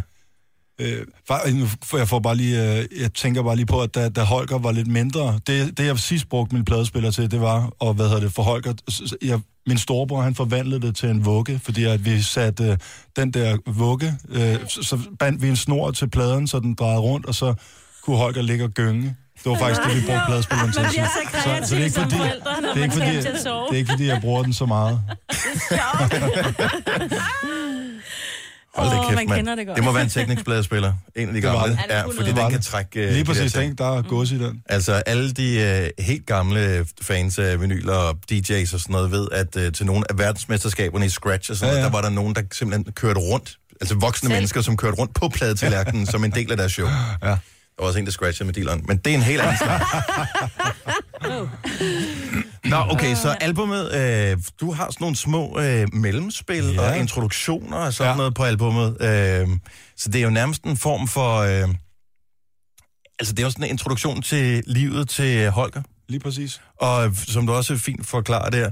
Jeg tænker bare lige på, at da Holger var lidt mindre, det jeg sidst brugte min pladespiller til, det var, og for Holger, min storebror, han forvandlede det til en vugge, fordi at vi satte den der vugge, så bandt vi en snor til pladen, så den drejede rundt, og så kunne Holger ligge og gynge. Det var faktisk det, vi brugte pladespilleren til. Så det er ikke fordi, jeg bruger den så meget. Hold det kæft, man. Det må være en Technics-pladespiller. En af de gamle. Ja, fordi den kan trække... Lige præcis, der er gås i den. Altså, alle de helt gamle fans af vinyler og DJ's og sådan noget ved, at til nogle af verdensmesterskaberne i Scratch og sådan noget, der var der nogen, der simpelthen kørte rundt. Altså voksne mennesker, som kørte rundt på pladetallerkenen som en del af deres show. Ja. Der var også en, der scratchede med dealeren. Men det er en helt anden snak. Nå, okay, så albumet, du har sådan nogle små mellemspil og introduktioner og sådan noget på albumet. Så det er jo nærmest en form for... altså, det er jo sådan en introduktion til livet til Holger. Lige præcis. Og som du også fint forklarer der,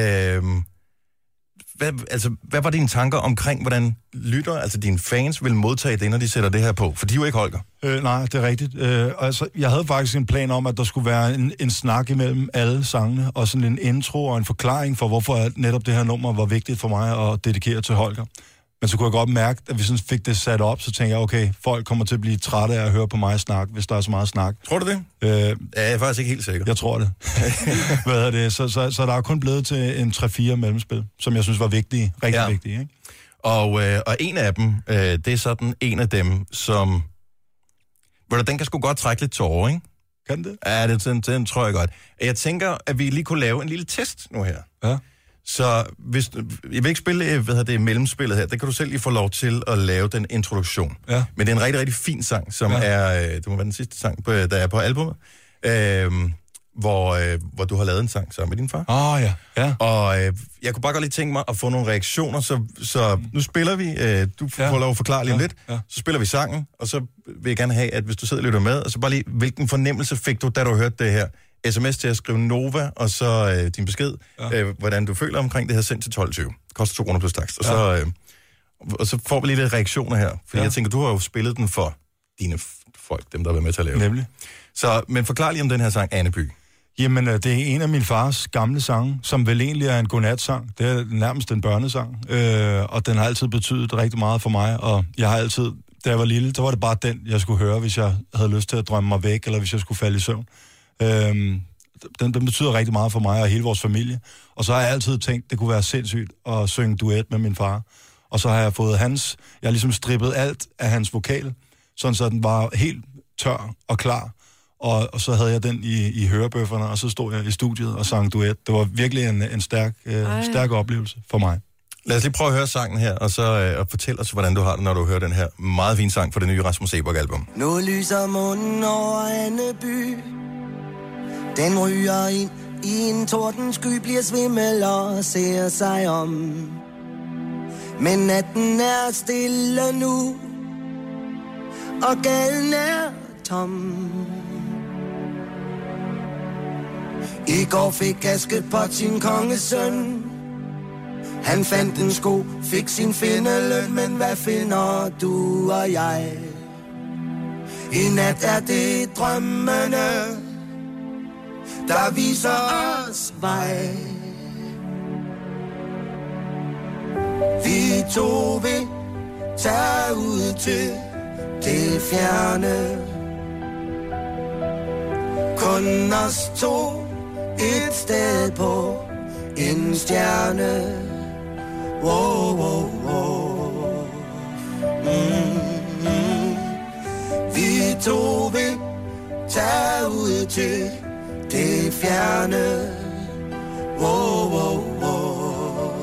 hvad var dine tanker omkring, hvordan lytter, altså dine fans, vil modtage det, når de sætter det her på? For de er jo ikke Holger. Nej, det er rigtigt. Altså, jeg havde faktisk en plan om, at der skulle være en snak imellem alle sangene, og sådan en intro og en forklaring for, hvorfor netop det her nummer var vigtigt for mig at dedikere til Holger. Men så kunne jeg godt mærke, at vi sådan fik det sat op, så tænkte jeg, okay, folk kommer til at blive trætte af at høre på mig snakke, hvis der er så meget snak. Tror du det? Jeg er faktisk ikke helt sikker. Jeg tror det. Hvad er det? Så der er kun blevet til en 3-4 mellemspil, som jeg synes var vigtige, rigtig vigtige. Ikke? Og en af dem, det er sådan en af dem, som... Den kan sgu godt trække lidt tårer, ikke? Kan det? Ja, den tror jeg godt. Jeg tænker, at vi lige kunne lave en lille test nu her. Ja. Så hvis, jeg vil ikke spille mellemspillet her. Det kan du selv lige få lov til at lave den introduktion. Ja. Men det er en rigtig, rigtig fin sang, som er... det må være den sidste sang, der er på albumet. hvor du har lavet en sang sammen med din far. Ja. Og jeg kunne bare godt lige tænke mig at få nogle reaktioner, så nu spiller vi, du får lov at forklare lige om lidt, så spiller vi sangen, og så vil jeg gerne have, at hvis du sidder og lytter med, og så bare lige, hvilken fornemmelse fik du, da du hørte det her? SMS til at skrive Nova, og så din besked, hvordan du føler omkring det her, sendt til 12.20. Koster 2 kroner plus takst. Og så får vi lige lidt reaktioner her, fordi jeg tænker, du har jo spillet den for dine folk, dem der har været med til at lave. Nemlig. Så, men forklar lige om den her sang, Anneby. Jamen, det er en af min fars gamle sange, som vel egentlig er en godnatsang. Det er nærmest en børnesang, og den har altid betydet rigtig meget for mig, og jeg har altid, da jeg var lille, så var det bare den, jeg skulle høre, hvis jeg havde lyst til at drømme mig væk, eller hvis jeg skulle falde i søvn. Den betyder rigtig meget for mig og hele vores familie, og så har jeg altid tænkt, det kunne være sindssygt at synge duet med min far. Og så har jeg fået jeg har ligesom strippet alt af hans vokal, sådan så den var helt tør og klar. Og så havde jeg den i hørebøfferne, og så stod jeg i studiet og sang duet. Det var virkelig en stærk oplevelse for mig. Lad os lige prøve at høre sangen her, og så fortæl os, hvordan du har det, når du hører den her meget fine sang fra det nye Rasmus Seebach-album. Nu lyser månen over Anneby. Den ryger ind i en tordensky, bliver svimmel og ser sig om. Men natten er stille nu, og gaden er tom. I går fik Askepot sin kongesøn. Han fandt en sko, fik sin findeløn, men hvad finder du og jeg? I nat er det drømmene, der viser os vej. Vi to vil tage ud til det fjerne. Kun os to, et sted på en stjerne. Wow, wow, wow. Vi to vil tage ud til det fjerne. Wow, wow, wow.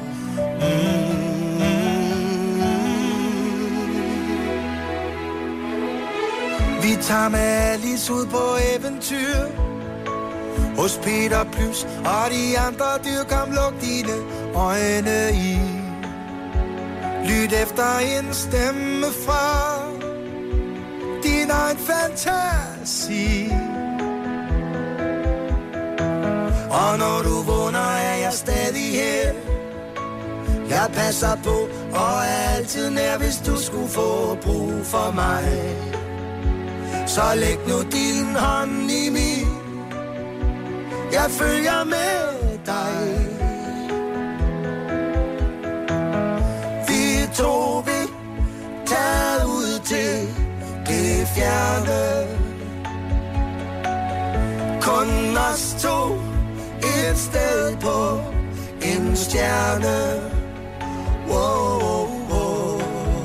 Vi tager med Alice ud på eventyr hos Peter Plys, og de andre dyr, kom luk dine øjne i. Lyt efter en stemme fra din egen fantasi. Og når du vågner, er jeg stadig her. Jeg passer på og er altid nær, hvis du skulle få brug for mig. Så læg nu din hånd i min. Jeg følger med dig. Vi to vil tage ud til det fjerne. Kun os to, et sted på en stjerne. Wow, wow, wow.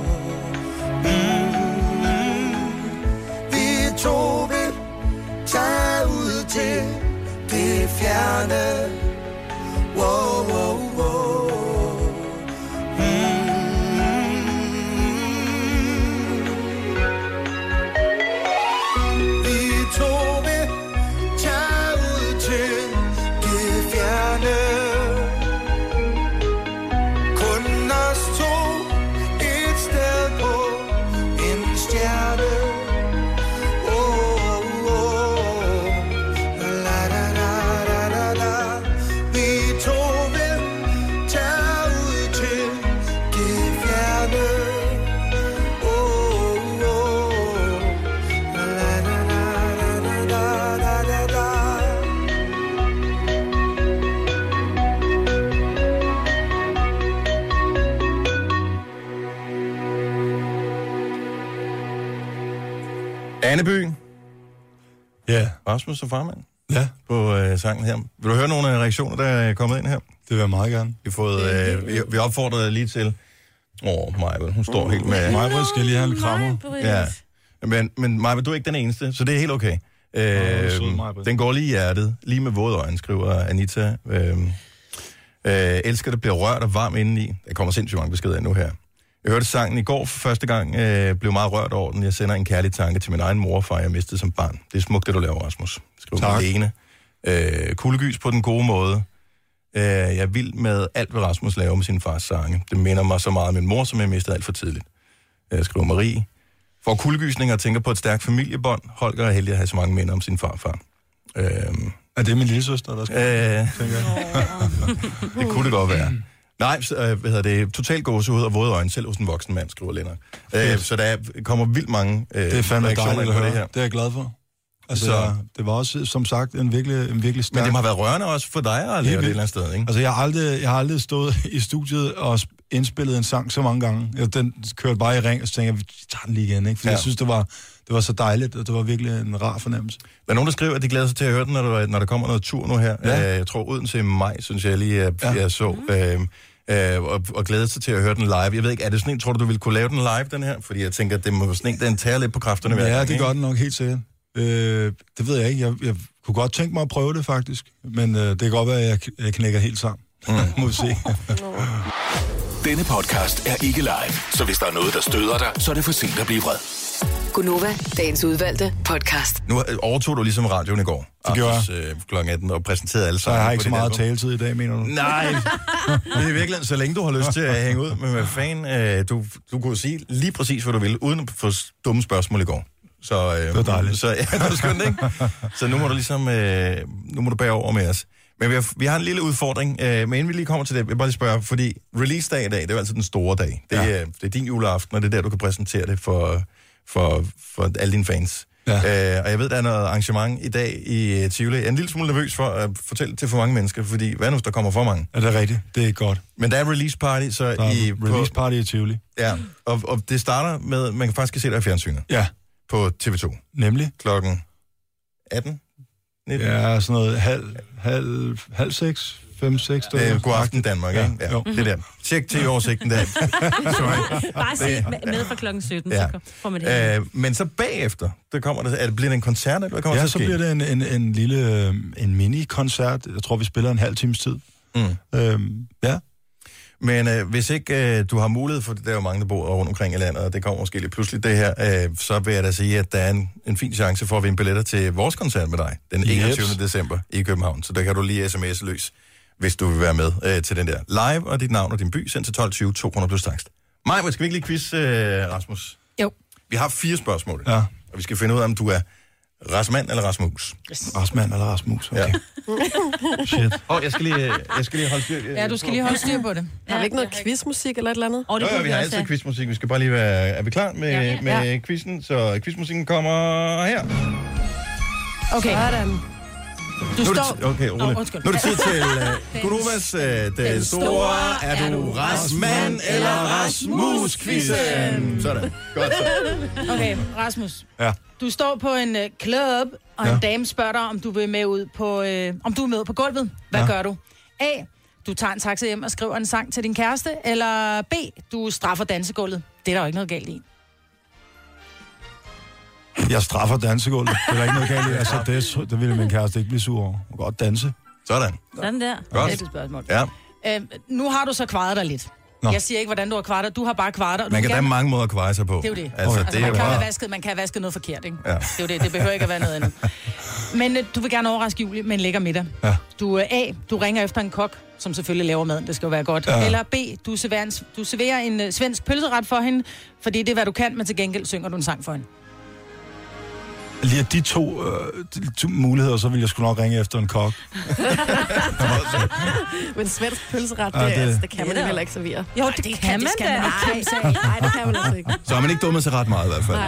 Vi to vil tage ud til det fjerne. Wow, wow, wow. Vi to vil tage ud til det fjerne. Kun os to, et sted på en stjerne. Anneby. Ja. Rasmus og farmand. Ja. På sangen her. Vil du høre nogle af reaktioner, der er kommet ind her? Det vil jeg meget gerne. Vi opfordrede lige til... Majbel, hun står helt med... Majbel skal lige have en krammer. Ja. Men Majbel, du er ikke den eneste, så det er helt okay. Den går lige i hjertet. Lige med våde øjne, skriver Anita. Elsker det bliver rørt og varm indeni. Der kommer sindssygt mange beskeder nu her. Jeg hørte sangen i går for første gang, blev meget rørt over den. Jeg sender en kærlig tanke til min egen mor og far, jeg mistede som barn. Det er smukt, det du laver, Rasmus. Skriver Lene. kuldegys på den gode måde. Jeg er vild med alt, hvad Rasmus laver med sin fars sange. Det minder mig så meget om min mor, som jeg mistede alt for tidligt. Jeg skriver Marie. For kuldegysninger og tænker på et stærkt familiebånd. Holger er heldig at have så mange minder om sin farfar. Er det min lille søster, der skal? Det kunne det godt være. Nej, totalt gåsehud og våde øjne, selv hos en voksen mand, skriver Lennart. Så der kommer vildt mange det er fandme dejligt at høre. Det er jeg glad for. Altså, så, det var også, som sagt, en virkelig stærk... Men det har været rørende også for dig at lave det et eller andet sted, ikke? Altså, jeg har aldrig stået i studiet og indspillet en sang så mange gange. Den kørte bare i ring, og så tænkte jeg, vi tager den lige igen, ikke? For jeg synes, det var så dejligt, og det var virkelig en rar fornemmelse. Der er nogen, der skriver, at de glæder sig til at høre den, når der kommer noget tur nu her. Ja. Jeg tror, Odense i maj, synes jeg lige, jeg så... og glæder sig til at høre den live. Jeg ved ikke, er det sådan en, tror du ville kunne lave den live, den her? Fordi jeg tænker, at det må sådan en, den tager lidt på kræfterne. Ja, det gør den nok helt sikkert. Det ved jeg ikke. Jeg kunne godt tænke mig at prøve det, faktisk. Men det kan godt være, at jeg knækker helt sammen. Må vi se. Denne podcast er ikke live, så hvis der er noget, der støder dig, så er det for sent at blive vred. Gunova, dagens udvalgte podcast. Nu overtog du ligesom radioen i går. Det gjorde jeg. Kl. 18 og præsenterede alle sammen. sammen. Jeg har ikke så meget taletid i dag, mener du? Nej, det er virkelig, så længe du har lyst til at hænge ud. Men hvad fanden, du kunne sige lige præcis, hvad du ville, uden at få dumme spørgsmål i går. Så, det var dejligt. Så, ja, det var skønt, ikke? Så nu må du ligesom, nu må du bære over med os. Men vi har en lille udfordring, men inden vi lige kommer til det, jeg vil bare lige spørge, fordi release-dag i dag, det er jo altid den store dag. Det er din juleaften, og det er der, du kan præsentere det for alle dine fans. Ja. Og jeg ved, der er noget arrangement i dag i Tivoli. Jeg er en lille smule nervøs for at fortælle til for mange mennesker, fordi hvad nu, hvis der kommer for mange? Ja, det er rigtigt. Det er ikke godt. Men der er release party, så release party i Tivoli. Ja, og det starter med, man kan faktisk se det i fjernsynet. Ja. På TV2. Nemlig? Klokken 18? 19? Ja, sådan noget halv 6, 5-6. God aften Danmark, ikke? Ja, det der. Tjek til oversigten der. Bare sig med fra klokken 17, så får man det. Men så bagefter, bliver det en koncert, eller hvad kommer så bliver det en lille mini-koncert. Jeg tror, vi spiller en halv times tid. Ja. Men hvis ikke du har mulighed for det, der er jo mange, der bor rundt omkring i landet, og det kommer måske lidt pludselig det her, så vil jeg da sige, at der er en fin chance for at vinde billetter til vores koncert med dig, den 21. december i København. Så der kan du lige sms'e løs, hvis du vil være med til den der live, og dit navn og din by, sendt til 12.20, 200 plus takst. Maja, skal vi ikke lige quiz, Rasmus? Jo. Vi har 4 spørgsmål, og vi skal finde ud af, om du er Rasmand eller Rasmus. Yes. Rasmand eller Rasmus, okay. Ja. Shit. Jeg skal lige holde styr. Ja, du skal lige holde styr på det. Har vi ikke noget quizmusik eller et eller andet? Jo, vi har altid quizmusik. Vi skal bare lige være... Er vi klar med quizzen? Så quizmusikken kommer her. Okay. Sådan. Okay, rolig. Nu er det tid til Gunovas det store er du Rasmand eller Rasmus-quizzen. Sådan. Godt så. Okay, Rasmus. Ja. Du står på en klub, og en dame spørger dig, om du vil med ud på, om du er med på gulvet. Hvad gør du? A. Du tager en taxa hjem og skriver en sang til din kæreste, eller B. Du straffer dansegulvet. Det er der jo ikke noget galt i. Jeg straffer dansegulvet. Det er der ikke noget galt i. Altså, det ville min kæreste ikke blive sur over. Hun kan godt danse. Sådan. Sådan der. Godt. Det er et spørgsmål. Ja. Nu har du så kvaret dig lidt. Nå. Jeg siger ikke, hvordan du har kvaret dig. Du har bare kvaret dig. Man kan da mange måder at kvare sig på. Det er jo det. Altså, det man kan have vasket noget forkert, ikke? Ja. Det er jo det. Det behøver ikke at være noget andet. Men du vil gerne overraske Julie med en lækker middag. Ja. Du ringer efter en kok, som selvfølgelig laver maden. Det skal jo være godt. Ja. Eller B. Du serverer en svensk pølseret for hende, fordi det er, hvad du kan, men til gengæld synger du en sang for hende. Lige de to muligheder, så vil jeg sgu nok ringe efter en kok. Men svensk pølseret, det kan man jo heller ikke servere. Jo, det kan man da. Nej, det kan man altså ikke. Så har man ikke dummet sig ret meget i hvert fald.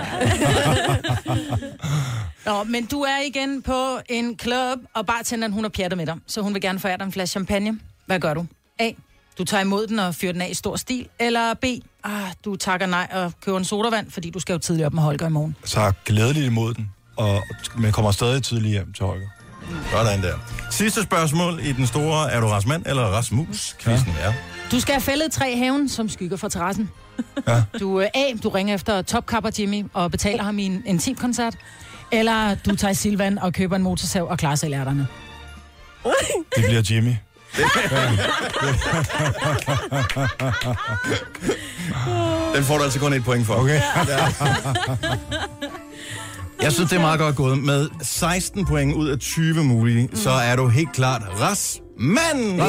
Nå, men du er igen på en klub, og bartenderen, hun har pjattet med dig, så hun vil gerne forære dig en flaske champagne. Hvad gør du? A. Du tager imod den og fyrer den af i stor stil. Eller B. Du takker nej og køber en sodavand, fordi du skal jo tidligere op med Holger i morgen. Så glædeligt imod den, men kommer stadig tidligt hjem til Holger. Sådan der. Sidste spørgsmål i den store, er du Rasmand eller Rasmus-quizzen? Ja. Du skal have fældet 3 haven, som skygger fra terrassen. Ja. Du ringer efter topkapper Jimmy og betaler ham i en intimkoncert. Eller du tager Silvan og køber en motorsav og klarer sig lærterne. Det bliver Jimmy. Den får du altså kun 1 point for. Okay. Jeg synes, det er meget godt gået. Med 16 point ud af 20 mulige, så er du helt klart Rasmand!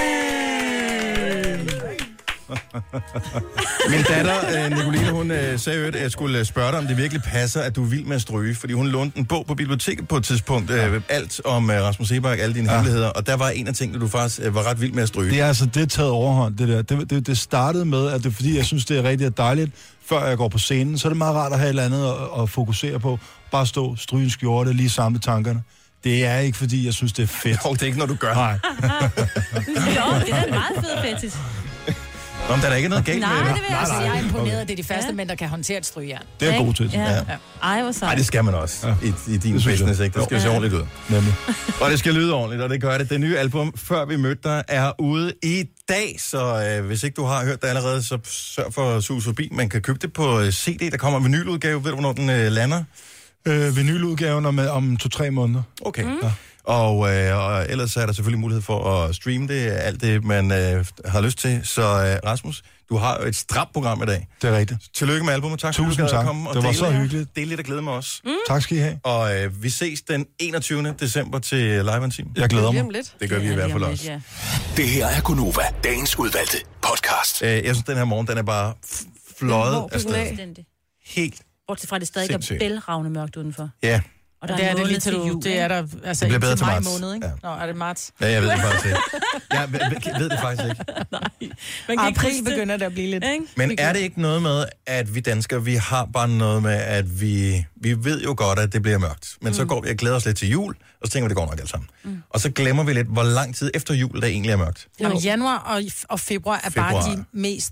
Min datter, Nicoline, hun sagde jo, at jeg skulle spørge dig, om det virkelig passer, at du er vild med at stryge. Fordi hun lånte en bog på biblioteket på et tidspunkt. Alt om Rasmus Seebach, alle dine hemmeligheder. Og der var en af tingene, du faktisk var ret vild med at stryge. Det er altså det taget overhånd, det der. Det startede med, at det er fordi, jeg synes, det er rigtig dejligt, før jeg går på scenen. Så er det meget rart at have et eller andet at fokusere på. Bare stå, stryge en skjorte, lige samle tankerne. Det er ikke, fordi jeg synes, det er fedt. Jo, det er ikke, når du gør. Nej. Jo, det er en meget fed fetis. Nå, men der er ikke noget galt med det. Nej, det vil jeg sige. Jeg er imponeret, at det er de første mænd, der kan håndtere et strygejern. Det er god til. Ja. Ej, hvor sejt. Nej, det skal man også i din business, ikke? Det skal se ordentligt ud. Nemlig. Og det skal lyde ordentligt, og det gør det. Det nye album, Før vi mødte dig, er ude i dag, så hvis ikke du har hørt det allerede, så sørg for at suge forbi. Man kan købe det på CD, der kommer en vinyludgave. Ved du, hvornår den lander? Vinyludgaven om 2-3 måneder. Okay. Ja. Og ellers er der selvfølgelig mulighed for at streame det, alt det, man har lyst til. Så Rasmus, du har jo et stramt program i dag. Det er rigtigt. Tillykke med albumet. Tak, Tusind tak. Det var så hyggeligt. Det er lidt at glæde med os. Tak skal I have. Og vi ses den 21. december til Live on Team. Jeg glæder mig. Det gør vi i hvert fald også. Ja. Det her er Gunova, dagens udvalgte podcast. Jeg synes, den her morgen, den er bare fløjet afsted. Helt. Bortset fra, det stadig er bælragende mørkt udenfor. Ja. Og der det er det lige til jul. Det er der altså det bliver bedre til maj marts. Måned, ikke? Ja. Nå, er det marts? Ja, jeg ved det faktisk ikke. Jeg ved det faktisk ikke. Nej. April begynder det at blive lidt. Men er det ikke noget med, at vi danskere, vi har bare noget med, at vi ved jo godt, at det bliver mørkt. Men så går vi og glæder os lidt til jul, og så tænker vi, det går nok alt sammen. Og så glemmer vi lidt, hvor lang tid efter jul, der egentlig er mørkt. Jamen, januar og februar er bare de mest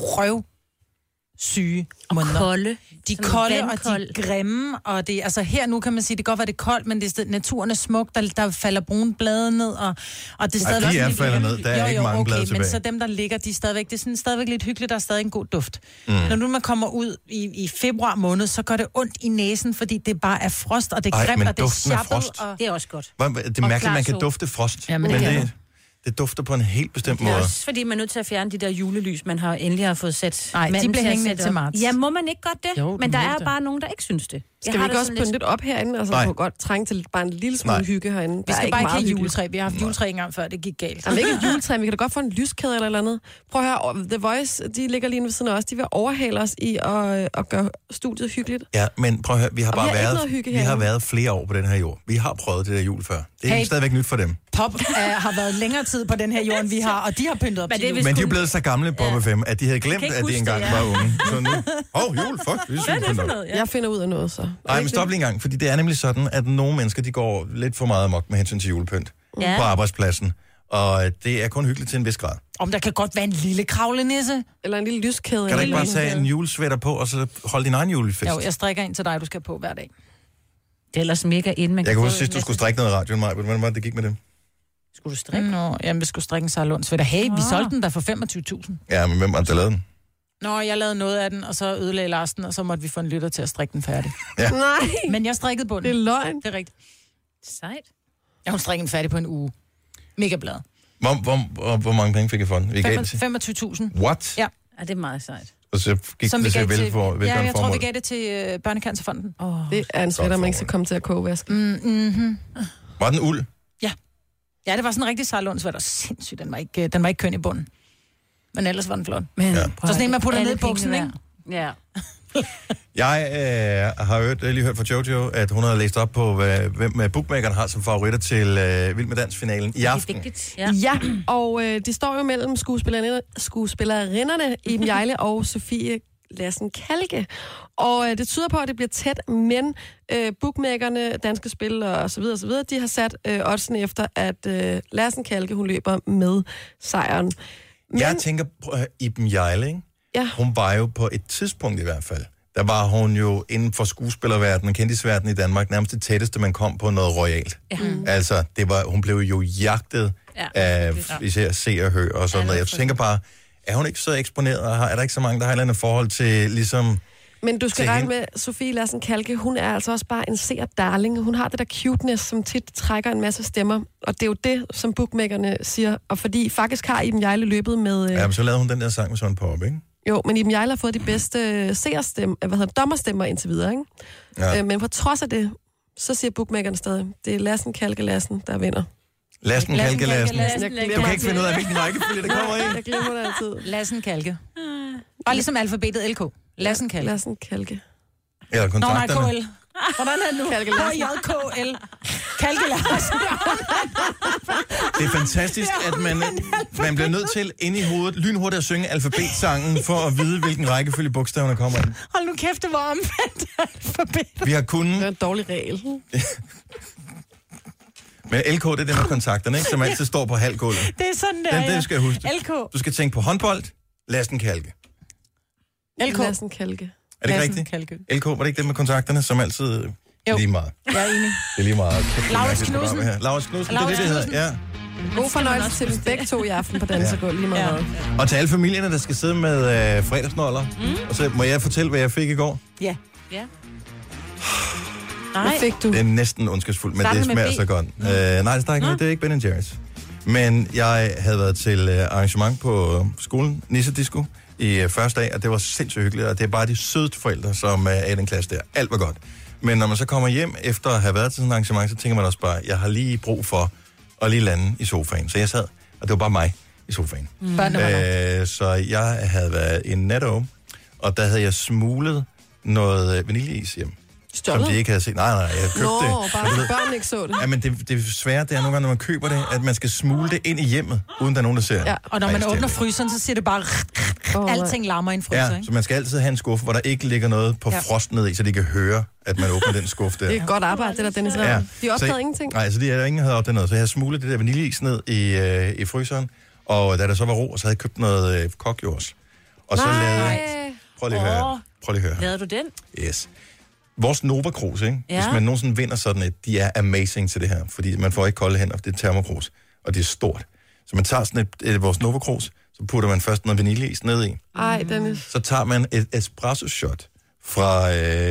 syge måneder. Kolde. De er kolde, og de er grimme, og det, altså her nu kan man sige, det kan godt være, det er koldt, men det er, naturen er smuk, der falder brune blade ned, og det er stadigvæk... de falder ned, der er ikke mange blade tilbage. Men så dem, der ligger, de er stadigvæk, det er sådan stadigvæk lidt hyggeligt, der er stadig en god duft. Når nu man kommer ud i februar måned, så gør det ondt i næsen, fordi det bare er frost, og det er grimt, og det er sjappet. Det er også godt. Det er mærkeligt, man kan dufte frost, ja, men det dufter på en helt bestemt måde. Det er også fordi, man er nødt til at fjerne de der julelys, man har endelig har fået sat. Nej, de bliver hængende til marts. Ja, må man ikke godt det? Jo, men der er bare nogen, der ikke synes det. Skal vi ikke også pynte lidt op herinde? Altså, man godt trænge til bare en lille smule hygge herinde. Vi skal bare ikke have juletræ. Vi har haft juletræ engang før, det gik galt. Jamen ikke et juletræ, vi kan da godt få en lyskæde eller andet. Prøv at høre, The Voice, de ligger lige ved siden af os. De vil overhale os i at gøre studiet hyggeligt. Ja, men prøv at høre, vi har været flere år på den her jord. Vi har prøvet det der jul før. Det er stadigvæk nyt for dem. Pop har været længere tid på den her jord, end vi har, og de har pyntet op til jul. Men de er blevet så gamle, Pop FM, at de havde glemt, at de engang var unge. Så nu, jul, fuck, vi Jeg finder ud af noget, så. Nej, men stop lige en gang, fordi det er nemlig sådan, at nogle mennesker, de går lidt for meget amok med hensyn til julepynt på arbejdspladsen. Og det er kun hyggeligt til en vis grad. Om der kan godt være en lille kravlenisse. Eller en lille lyskæde. Kan du ikke bare tage en julesvætter på, og så holde din egen julefest? Jo, jeg strikker en til dig, du skal på hver dag. Det er ellers mega ind, man kan få huske sidst, du skulle strikke noget radio, Maja. Hvordan var det gik med det? Skulle du strikke? Nå, jamen, vi skulle strikke en sarlundsvætter. Hey, vi solgte den der for 25.000. Ja, men hvem var det, der lavede den? Nå, jeg lavede noget af den, og så ødelagde Lars den, og så måtte vi få en lytter til at strikke den færdig. Ja. Nej. Men jeg strikkede på den. Det er løgn. Det er rigtigt. Sejt. Ja, hun strikkede den færdig på en uge. Mega blad. Hvor mange penge fik I for den? 25.000. What? Ja. Ja, det er meget sejt. Og så gik det til velgørende Ja, jeg tror, formål. vi gav det til Børnecancerfonden. Det er en svætter, man ikke skal komme til at kogevaske. Var den uld? Ja. Ja, det var sådan en rigtig sarlundsvætter. Sindssygt, den var ikke køn i bunden. Men ellers var den flot. Men, ja. Så sådan en, man putter ned i buksen, ikke? Ja. Jeg har lige hørt fra Jojo, at hun har læst op på, hvem bookmakeren har som favoritter til Vild med Dans-finalen i aften. Ja, og de står jo mellem skuespillerinderne Iben Hjejle og Sofie Lassen Kalke. Og det tyder på, at det bliver tæt, men bookmakerne, Danske Spil og så videre, de har sat oddsen efter, at Lassen Kalke, hun løber med sejren. Men jeg tænker på Iben Hjejle, ikke? Ja. Hun var jo på et tidspunkt i hvert fald. Der var hun jo inden for skuespillerverdenen, kendisverdenen i Danmark, nærmest det tætteste, man kom på noget royalt. Ja. Altså, hun blev jo jagtet af især Se og Hør og sådan noget. Jeg tænker bare, er hun ikke så eksponeret, og er der ikke så mange, der har et eller andet forhold til ligesom... Men du skal regne med, Sofie Lassen Kalke, hun er altså også bare en seer-darling. Hun har det der cuteness, som tit trækker en masse stemmer. Og det er jo det, som bookmakerne siger. Og fordi faktisk har Iben Hjejle løbet med... Ja, men så lavede hun den der sang med sådan pop, ikke? Jo, men Iben Hjejle har fået de bedste dommerstemmer indtil videre, ikke? Ja. Men på trods af det, så siger bookmakerne stadig, det er Lassen, Kalke, Lassen, der vinder. Lassen, Kalke, Lassen. Jeg Du kan ikke finde ud af, hvilken rækkefølge det kommer i. Jeg glemmer det altid. Lassen, Kalke. Bare ligesom alfabetet LK. Lassen, Kalke. Lassen, Kalke. Eller kontakterne. Nå, nej, KL. Hvordan er det nu? Kalke Lassen. KJKL. Kalke Lassen. Det er fantastisk, at man bliver nødt til inde i hovedet lynhurtigt at synge alfabetsangen, for at vide, hvilken rækkefølge bogstaverne kommer ind. Hold nu kæft, det var omvendt alfabet. Vi har kun... Det er en dårlig regel. Men LK, det er det med kontakterne, ikke? Som altid står på halvgulvet. Det er sådan, der, Det skal jeg huske. LK. Du skal tænke på håndbold, Lassen, Kalke. LK. Lassen, Kalke. Er det ikke rigtigt? Kalke. LK, var det ikke det med kontakterne, som altid Jo. lige meget? Jeg er enig. Det er lige meget. Laurits Knudsen. Laurits Knudsen, det er det hedder, ja. God fornøjelse til dem begge to i aften på dansegulv, lige meget. Ja. Og til alle familierne, der skal sidde med fredagsnoller. Og så må jeg fortælle, hvad jeg fik i går. Ja. Hvad fik du? Det er næsten ondskabsfuldt, men Starter det med smager B. så godt. Nej, det starter ikke med, det er ikke Ben Jerry's. Men jeg havde været til arrangement på skolen, Nissedisco, i første dag, og det var sindssygt hyggeligt, og det er bare de sødeste forældre, som er i den klasse der. Alt var godt. Men når man så kommer hjem efter at have været til sådan et arrangement, så tænker man også bare, jeg har lige brug for at lige lande i sofaen. Så jeg sad, og det var bare mig i sofaen. Så jeg havde været i Netto, og der havde jeg smuglet noget vaniljeis hjem. Stjålet? Som de ikke havde set. Nej, jeg købte det. Bare så børnene ikke så det. Ja, men det svære, det er nogle gange, når man køber det, at man skal smule det ind i hjemmet, uden der er nogen, der ser. Ja, og når man åbner fryseren, så siger det bare... Alting larmer i en fryser, Ja, ikke? så man skal altid have en skuffe, hvor der ikke ligger noget på frost ned i, så de kan høre, at man åbner den skuffe der. Det er et godt arbejde, det der, Dennis. Ja. De opdagede ingenting. Nej, så ingen havde opdaget noget. Så jeg smuglet det der vaniljeis ned i fryseren, og da der så var ro, så havde jeg købt noget kokjords. Og så lavede... Prøv lige at høre. Lavede du den? Yes. Vores Nova Cruz, ikke? Ja. Hvis man nogensinde vinder sådan et, de er amazing til det her, fordi man får ikke kolde hænder, for det er termokrus, og det er stort. Så man tager sådan et vores Nova Cruz, så putter man først noget vaniljeis ned i. Ej, Dennis. Så tager man et espresso-shot fra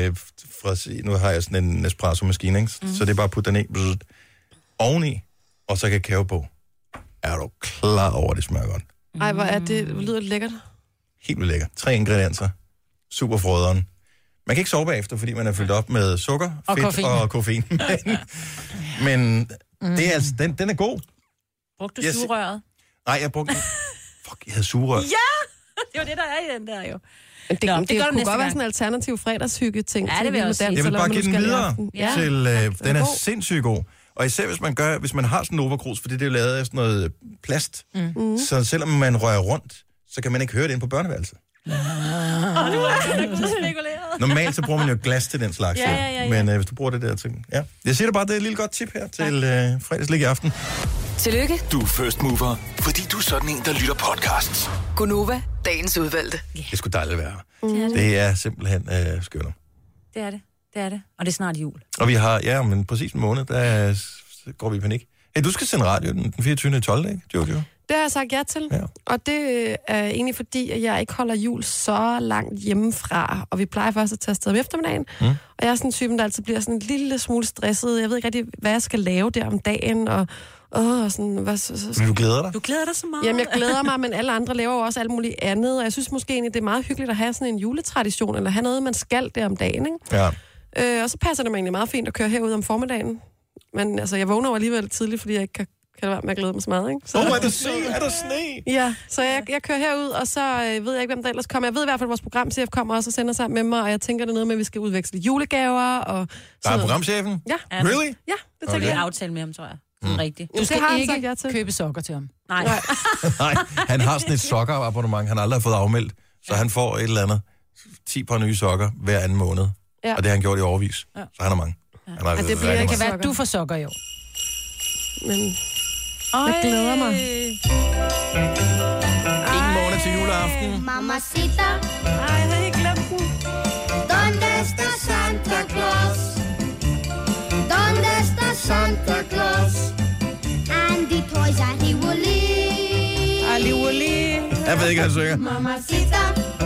nu har jeg sådan en espresso-maskine, ikke? Så det er bare at putte den i, oveni, og så kakao på. Er du klar over, det smager godt? Ej, hvor er det lyder lækkert. Helt vildt lækkert. 3 ingredienser. Super frøderen. Man kan ikke sove bagefter, fordi man er fyldt op med sukker, og fedt og koffein. Men det er altså, den er god. Brugte du sugerøret? Nej, jeg brugte... jeg havde sugerør. Ja! Det var det, der er i den der jo. Men det kunne godt være sådan en alternativ fredagshygge-ting. Ja, det vil jeg også sige. Jeg vil bare give den videre til... Den er sindssygt god. Og især hvis man har sådan en Nova Cruz, fordi det er lavet af sådan noget plast, så selvom man rører rundt, så kan man ikke høre det inde på børneværelset. Nu er det spekuleret. Normalt så bruger man jo glas til den slags. Ja. Men hvis du bruger det der ting... Ja. Jeg siger det bare, det er et lille godt tip her til fredagslig i aften. Tillykke. Du er first mover, fordi du er sådan en, der lytter podcasts. Gunova, dagens udvalgte. Det er sgu dejligt at være her. Det er simpelthen skønner. Det er det. Det er det. Og det er snart jul. Og vi har, men præcis en måned, der går vi i panik. Hey, du skal sende radio den 24.12., ikke, Jojo? Det har jeg sagt ja til, og det er egentlig fordi, at jeg ikke holder jul så langt hjemmefra, og vi plejer først at tage afsted om eftermiddagen, og jeg er sådan en typen, der altid bliver sådan en lille smule stresset. Jeg ved ikke rigtig, hvad jeg skal lave der om dagen, og sådan... Men du glæder dig? Du glæder dig så meget. Jamen, jeg glæder mig, men alle andre laver jo også alt muligt andet, og jeg synes måske egentlig, det er meget hyggeligt at have sådan en juletradition, eller have noget, man skal der om dagen, ikke? Ja. Og så passer det mig egentlig meget fint at køre herud om formiddagen. Men altså, jeg vågner jo alligevel tidligt, fordi jeg ikke kan være med at glæde mig så meget, ikke? Så, er der sne? Ja, så jeg kører herud, og så ved jeg ikke, hvem der ellers kommer. Jeg ved i hvert fald, at vores programchef kommer også og sender sammen med mig, og jeg tænker, det er noget med, at vi skal udveksle julegaver, og... Der er programchefen? Ja. Really? Ja, det tænker jeg. Aftale med ham, tror jeg. Rigtigt. Du skal har ikke købe sokker til ham. Nej. Nej, han har sådan et sokkerabonnement, han aldrig har fået afmeldt, så han får et eller andet 10 par nye sokker hver anden måned. Ja. Og det har han gjort i årevis. Så han har mange. Han har det kan være, at du får sokker i år. Men jeg glæder mig. Ingen måned til juleaften. Mamacita, jeg havde ikke glemt den. ¿dónde está Santa Claus? ¿Dónde está Santa Claus? And the toys that he will leave. Ali Wally. Jeg ved ikke, hvad han synger. Mamacita.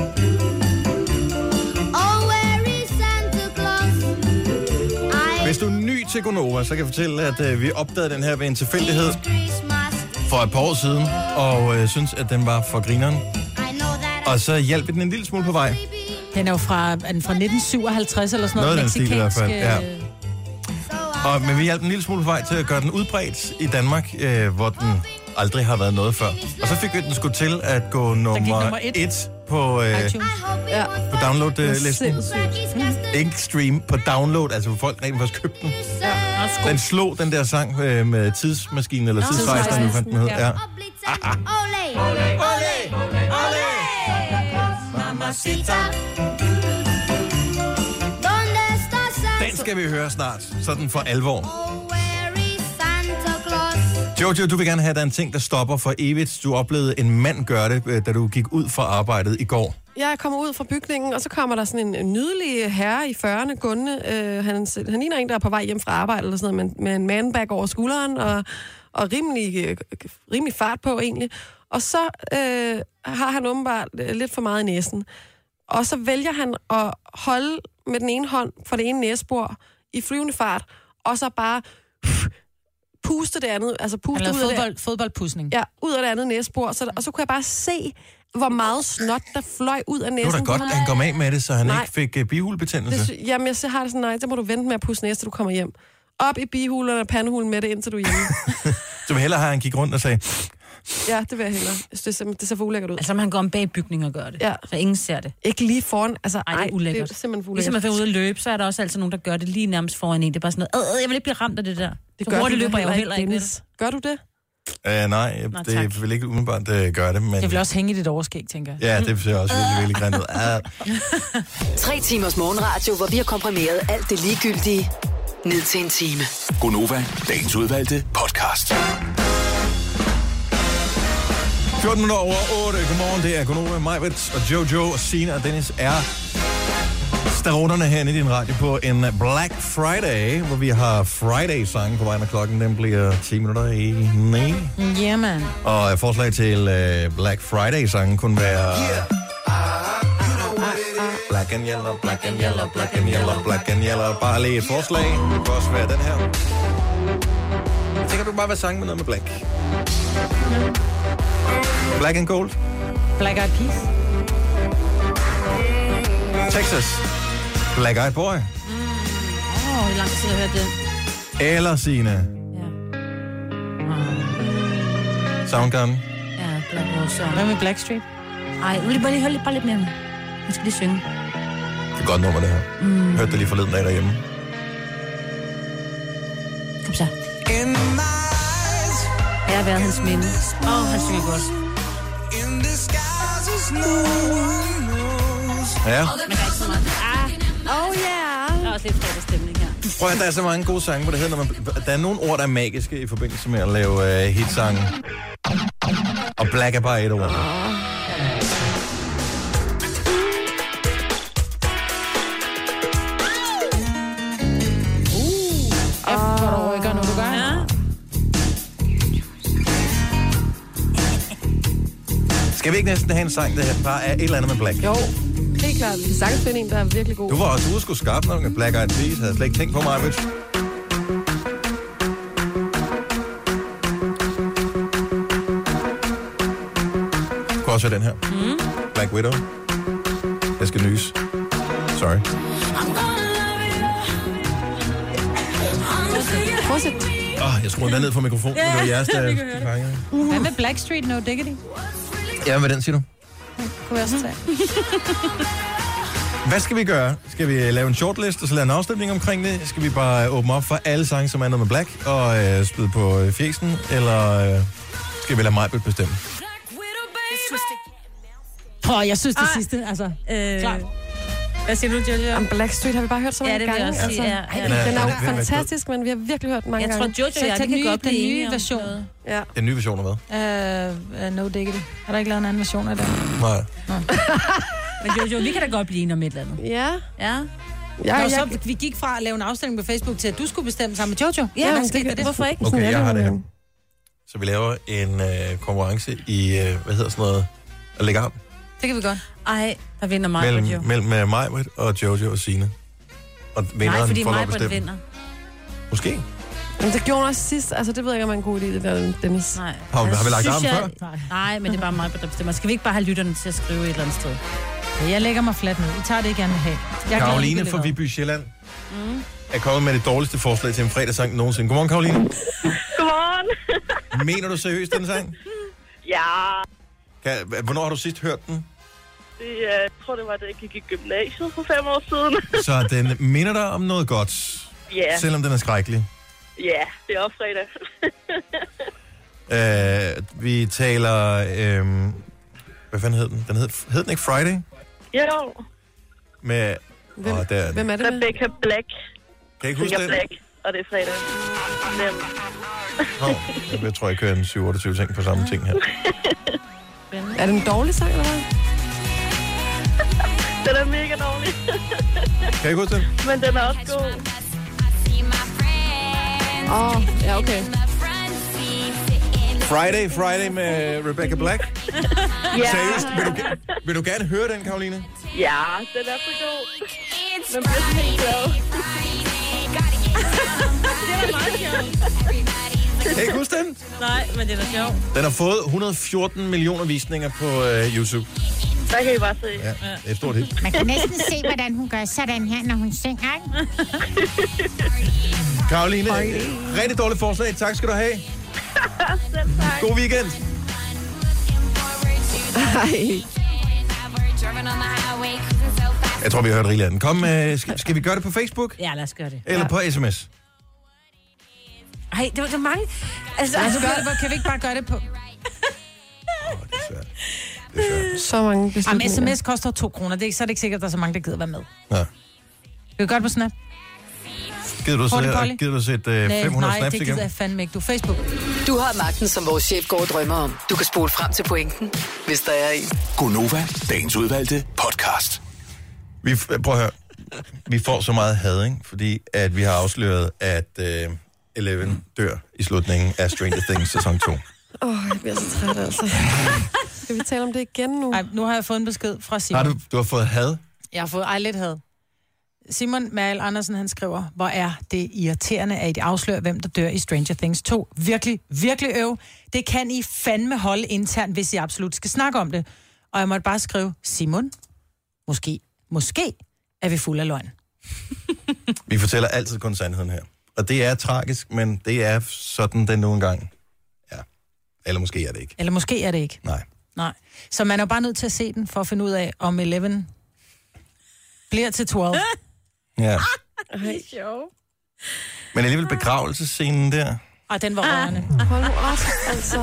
Oh, where is Santa Claus? Hvis du er ny til Gonova, så kan jeg fortælle, at vi opdagede den her ved en tilfældighed for et par år siden, og synes, at den var for grineren. Og så hjalp vi den en lille smule på vej. Den er jo fra 1957 eller sådan noget. Noget af den stil i hvert fald, mexicansk, ja. Men vi hjalp en lille smule på vej til at gøre den udbredt i Danmark, hvor den aldrig har været noget før. Og så fik vi den sgu til at gå nummer 1 på download-listen. Ikke stream, på download, altså folk rent faktisk købte den. Den slog den der sang med tidsmaskinen, eller tidsrejsen, nu fandt den hed. Ja. Den skal vi høre snart, sådan for alvor. Jojo, du vil gerne have, at der er en ting, der stopper for evigt. Du oplevede en mand gøre det, da du gik ud fra arbejdet i går. Jeg kommer ud fra bygningen, og så kommer der sådan en nydelig herre i 40'erne gående. Han ligner en, der er på vej hjem fra arbejde, eller sådan noget, med en manbag over skulderen, og rimelig fart på egentlig. Og så har han åbenbart lidt for meget i næsen. Og så vælger han at holde med den ene hånd for det ene næsebor i flyvende fart, og så bare puste det andet. Altså puste ud af fodboldpusning. Ja, ud af det andet næsebor. Og så kunne jeg bare se, hvor meget snot, der fløj ud af næsen. Det var da godt, at han kom af med det, så han ikke fik bihulebetændelse. Jamen, jeg har det sådan, nej, så må du vente med at puste næste, du kommer hjem. Op i bihulerne og pandehulen med det, indtil du er hjemme. Så vil hellere have, han gik rundt og sagde... Ja, det vil jeg hellere. Det ser for ulækkert ud. Altså, man går om bag bygningen og gør det. Ja. Så ingen ser det. Ikke lige foran. Altså, det er ulækkert. Det er simpelthen for ulækkert. Ligesom at være ude at løbe, så er der også altid nogen, der gør det lige nærmest foran en. Det er bare sådan noget, jeg vil ikke blive ramt af det der. Det gør hurtigt løber jeg jo heller ikke med det. Gør du det? Nej, det vil ikke umiddelbart gøre det. Men... Jeg vil også hænge i dit overskæg, tænker jeg. Ja, det ser også virkelig grimt ud. 3 timers morgenradio, hvor vi har komprimeret alt det ligegyldige ned til en time. Gonova, dagens udvalgte podcast. 14 minutter over 8. Godmorgen, det er Gonova, Majbert og Jojo og Sina og Dennis er staronerne herinde i din radio på en Black Friday, hvor vi har Friday-sange på vej, når klokken den bliver 10 minutter i 9. Yeah, man. Og forslag til Black Friday-sangen kunne være... Black and yellow, black and yellow, black and yellow, black and yellow. Bare lige et forslag. Det kan også være den her. Jeg tænker, du bare være sang med noget med black. Black and gold. Black Eyed Peas. Texas. Black Eyed Boy. Hvor lang tid har jeg hørt den? Eller Signe. Ja. Soundgarden. Ja, Black Rose. Hvad med Blackstreet? Ej, vil bare lige høre lidt mere med. Jeg skal lige synge. Det er et godt nummer, det her. Hørte det lige forleden dag derhjemme. Kom så. Jeg har været hans minde. Han synger godt. Ja. Men der er ikke så meget. Der er også lidt fredagsstemning her. Prøv at der er så mange gode sange på det her. Der er nogle ord, der er magiske i forbindelse med at lave hitsange. Og Black er bare et ord. Hvor du rykker, når du gør. Ja. Skal vi ikke næsten have en sang, der bare er et eller andet med Black? Jo, helt klart. Sagtens finde en, der er virkelig god. Du var også ude og skulle skarpe nok med Black Eyed Peas. Havde slet ikke tænkt på mig, bitch. Det kunne også være den her. Black Widow. Jeg skal nys. Sorry. Fortsæt. Jeg skruede den ned for mikrofonen. Det var jeres, der fangede. Hvad med Blackstreet No Diggity? Ja, hvad den siger du? Kunne jeg også tage. Hvad skal vi gøre? Skal vi lave en shortlist og så lave en afstemning omkring det? Skal vi bare åbne op for alle sange, som er noget med Black, og spille på fjesen? Eller skal vi lade Majbert bestemme? Jeg synes det sidste, altså. Klart. Hvad siger du, Jojo? Blackstreet har vi bare hørt så mange gange. Også sige, Den er jo fantastisk, men vi har virkelig hørt den mange gange. Jeg tror, Jojo og jeg kan godt den nye version. Ja. Den nye version af hvad? No Diggity. Har der ikke lavet en anden version af den? Nej. Men Jojo, vi kan da godt blive enige om et eller andet. Ja. Så vi gik fra at lave en afstemning på Facebook til, at du skulle bestemme sammen med Jojo. Hvorfor ikke? Okay, jeg har det her. Så vi laver en konkurrence i, hvad hedder sådan noget, at lægge arm. Det kan vi godt. Ej, der vinder mig, Jojo. Mellem Majbert og Jojo og Signe. Og vinderen Nej, fordi får lov at Majbert bestemme. vinder. Måske. Men det gjorde hun også sidst. Altså, det ved jeg ikke, om man er en god idé, det der, Dennis. Nej. Har vi lagt armen før? Nej, men det er bare mig, der bestemmer. Skal vi ikke bare have lytterne til at skrive et eller andet sted? Jeg lægger mig fladt ned. I tager det, I gerne vil have. Karoline fra Viby Sjælland er kommet med det dårligste forslag til en fredagssang nogensinde. Godmorgen, Karoline. Godmorgen. Mener du seriøst den sang? Ja. Hvornår har du sidst hørt den? Jeg tror, det var, da jeg gik i gymnasiet for 5 år siden. Så den minder dig om noget godt? Ja. Selvom den er skrækkelig? Ja, det er også fredag. Vi taler... hvad fanden hed den? Hed den ikke Friday? Jo. Med... Hvem er det med? Rebecca Black. Kan jeg ikke huske den? Black, og det er fredag. Jeg tror, jeg kører en 27 ting på samme ting her. Er det en dårlig sang, eller hvad? Den er mega dårlig. Kan jeg ikke huske den? Men den er også god. Ja, okay. Friday med Rebecca Black. Ja. Seriøst, vil du gerne høre den, Karoline? Ja, den er så god. Den bliver sådan helt glad. Det er meget sjovt. Kan I ikke huske den? Nej, men det er da sjovt. Den har fået 114 millioner visninger på YouTube. Der kan I bare se. Ja, det er et stort hit. Man kan næsten se, hvordan hun gør sådan her, når hun synger, ikke? Karoline, rigtig dårligt forslag. Tak skal du have. Selv tak. God weekend. Ej. Jeg tror, vi har hørt rigeligt af den. Kom, skal vi gøre det på Facebook? Ja, lad os gøre det. Eller på sms? Ej, det var så mange. Altså, kan vi ikke bare gøre det på... Det er svært. Så mange beslutninger. Jamen, sms koster 2 kroner. Så er det ikke sikkert, at der er så mange, der gider være med. Ja. Kan vi gøre det på Snap? Gider du sætte 500 snaps Nej, det gider igen? jeg fandme ikke. Du Facebook. Du har magten, som vores chef går og drømmer om. Du kan spole frem til pointen, hvis der er en. Gonova, dagens udvalgte podcast. Prøv at høre. Vi får så meget had, ikke? Fordi at vi har afsløret, at Eleven dør i slutningen af Stranger Things sæson 2. Jeg bliver så træt, altså. Skal vi tale om det igen nu? Nej, nu har jeg fået en besked fra Simon. Du har fået had? Jeg har fået lidt had. Simon Mal Andersen, han skriver, hvor er det irriterende, at I afslører, hvem der dør i Stranger Things 2. Virkelig, virkelig øv. Det kan I fandme holde internt, hvis I absolut skal snakke om det. Og jeg måtte bare skrive, Simon, måske er vi fuld af løgn. Vi fortæller altid kun sandheden her. Og det er tragisk, men det er sådan, den nogle gange. Ja. Eller måske er det ikke. Nej. Så man er bare nødt til at se den, for at finde ud af, om 11 bliver til 12. Ja. Sjov. Men alligevel begravelsescenen der. Og den var rørende. Hold nu op, altså.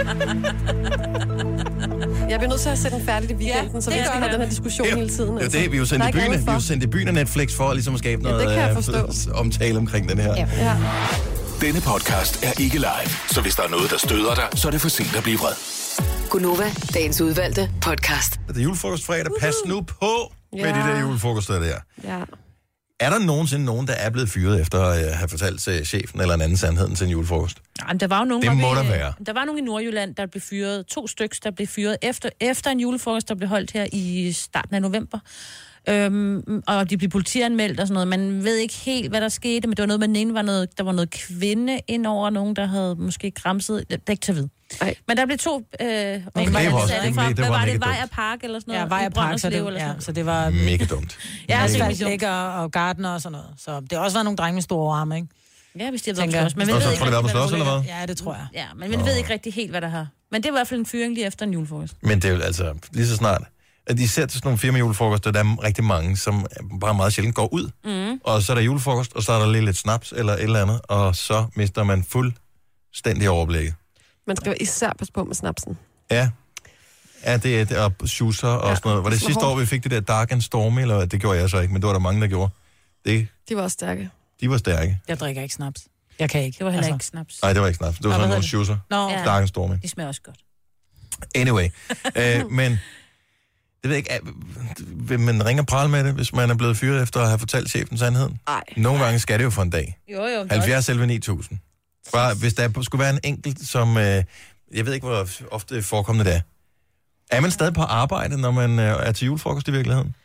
Jeg bliver nødt til at sætte den færdigt i weekenden, så vi ikke skal have den her diskussion hele tiden. Altså. Det er det, vi er jo sendt i byen af Netflix for at ligesom at skabe noget omtale omkring den her. Ja. Denne podcast er ikke live, så hvis der er noget, der støder dig, så er det for sent at blive vred. Gonova, dagens udvalgte podcast. Det er julefrokostfredag. Pas nu på med de der julefrokoster der. Ja. Er der nogensinde nogen, der er blevet fyret efter at have fortalt til chefen eller en anden sandheden til en julefrokost? Jamen, der var jo nogen, det må der være. Der var nogen i Nordjylland, der blev fyret. 2 stykker, der blev fyret efter en julefrokost, der blev holdt her i starten af november. Og de blev politianmeldt og sådan noget. Man ved ikke helt, hvad der skete, men det var noget med den ene, der var noget kvinde ind over nogen, der havde måske gramset. Det er ikke til at vide. Men der blev 2... det var det Vejr Park eller sådan noget? Ja, Vejr Park, så det var... Mega dumt. Ja, asfaltlægger og gardener og sådan noget. Så det har også været nogle drenge med store arme, ikke? Ja, hvis de har været på slås. Men så får det været på slås, eller hvad? Ja, det tror jeg. Ja, men vi ved ikke rigtig helt, hvad der har. Men det var i hvert fald en fyring lige efter en julefrokost. Men det er jo altså lige så snart... At de ser til sådan nogle firmajulefrokoster, der er rigtig mange, som bare meget sjældent går ud. Og så er der julefrokost, og så er der lidt snaps eller et eller andet, og så mister man fuldstændig overblikket. Man skal jo især passe på med snapsen. Ja. Ja, det er og schusser og sådan noget. Var det sidste år, vi fik det der Dark and Stormy, eller det gjorde jeg så ikke, men det var der mange, der gjorde. De var også stærke. De var stærke. Jeg drikker ikke snaps. Jeg kan ikke. Det var heller ikke snaps. Nej, det var ikke snaps. Det var sådan nogle schusser. Dark and Stormy. De smager også godt. Anyway. Men... Det ved jeg ikke, vil man ringe og prale med det, hvis man er blevet fyret efter at have fortalt chefen sandheden? Nej. Nogle gange skal det jo for en dag. Jo. 70 11 9000. Bare hvis der skulle være en enkelt, som... jeg ved ikke, hvor ofte forekommende det er. Er man stadig på arbejde, når man er til julefrokost i virkeligheden?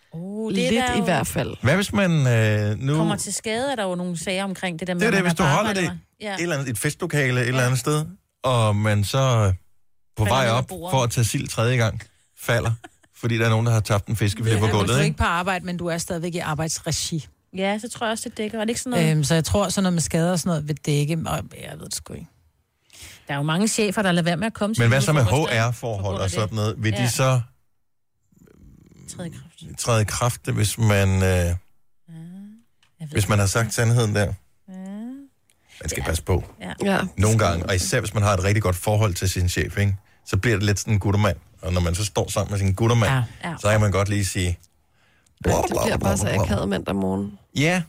det lidt er i jo... hvert fald. Hvad hvis man nu... Kommer til skade, er der jo nogle sager omkring det der med, Det er det, hvis du holder det Ja. et eller andet, et festlokale et eller andet sted, og man så på vej op for at tage sild tredje gang falder, fordi der er nogen, der har tabt en fiskefilet på Du gulvet, er ikke? ikke på arbejde, men du er stadigvæk i arbejdsregi. Ja, så tror jeg også, det dækker. Er det ikke sådan noget? Så jeg tror, sådan noget med skader og sådan noget vil dække, og jeg ved det sgu ikke. Der er jo mange chefer, der lader være med at komme til. Men hvad så med HR-forhold og sådan noget? Vil de så træde i kraft, hvis man hvis man har sagt sandheden der? Man skal passe på. Ja. Nogle gange, og især hvis man har et rigtig godt forhold til sin chef, ikke? Så bliver det lidt sådan en guttermand. Og når man så står sammen med sin guttermand, så kan man godt lige sige... Det bliver bare så akavet mandag morgen. Ja.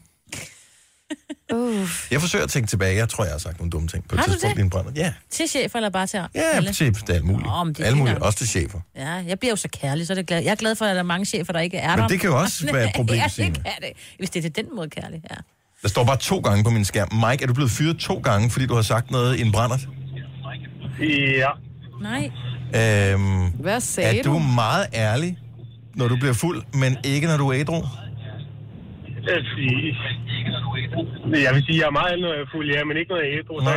Jeg forsøger at tænke tilbage. Jeg tror, jeg har sagt nogle dumme ting på et tidspunkt i en brænder. Ja. Til chefer eller bare til Ja, til det er alt muligt. Alt muligt, også til chefer. Ja, jeg bliver jo så kærlig, så er det glad. Jeg er glad for, at der er mange chefer, der ikke er der. Men det kan jo også være et problem, Ja, det Signe. kan det. Hvis det er til den måde kærlig, ja. Der står bare 2 gange på min skærm. Mike, er du blevet fyret 2 gange, fordi du har sagt noget i en brændert? Ja. Nej. Hvad sagde er du meget ærlig, når du bliver fuld, men ikke når du er ædru? Jeg vil sige, at jeg er meget ærlig, når jeg er fuld, ja, men ikke når jeg er ædru. Så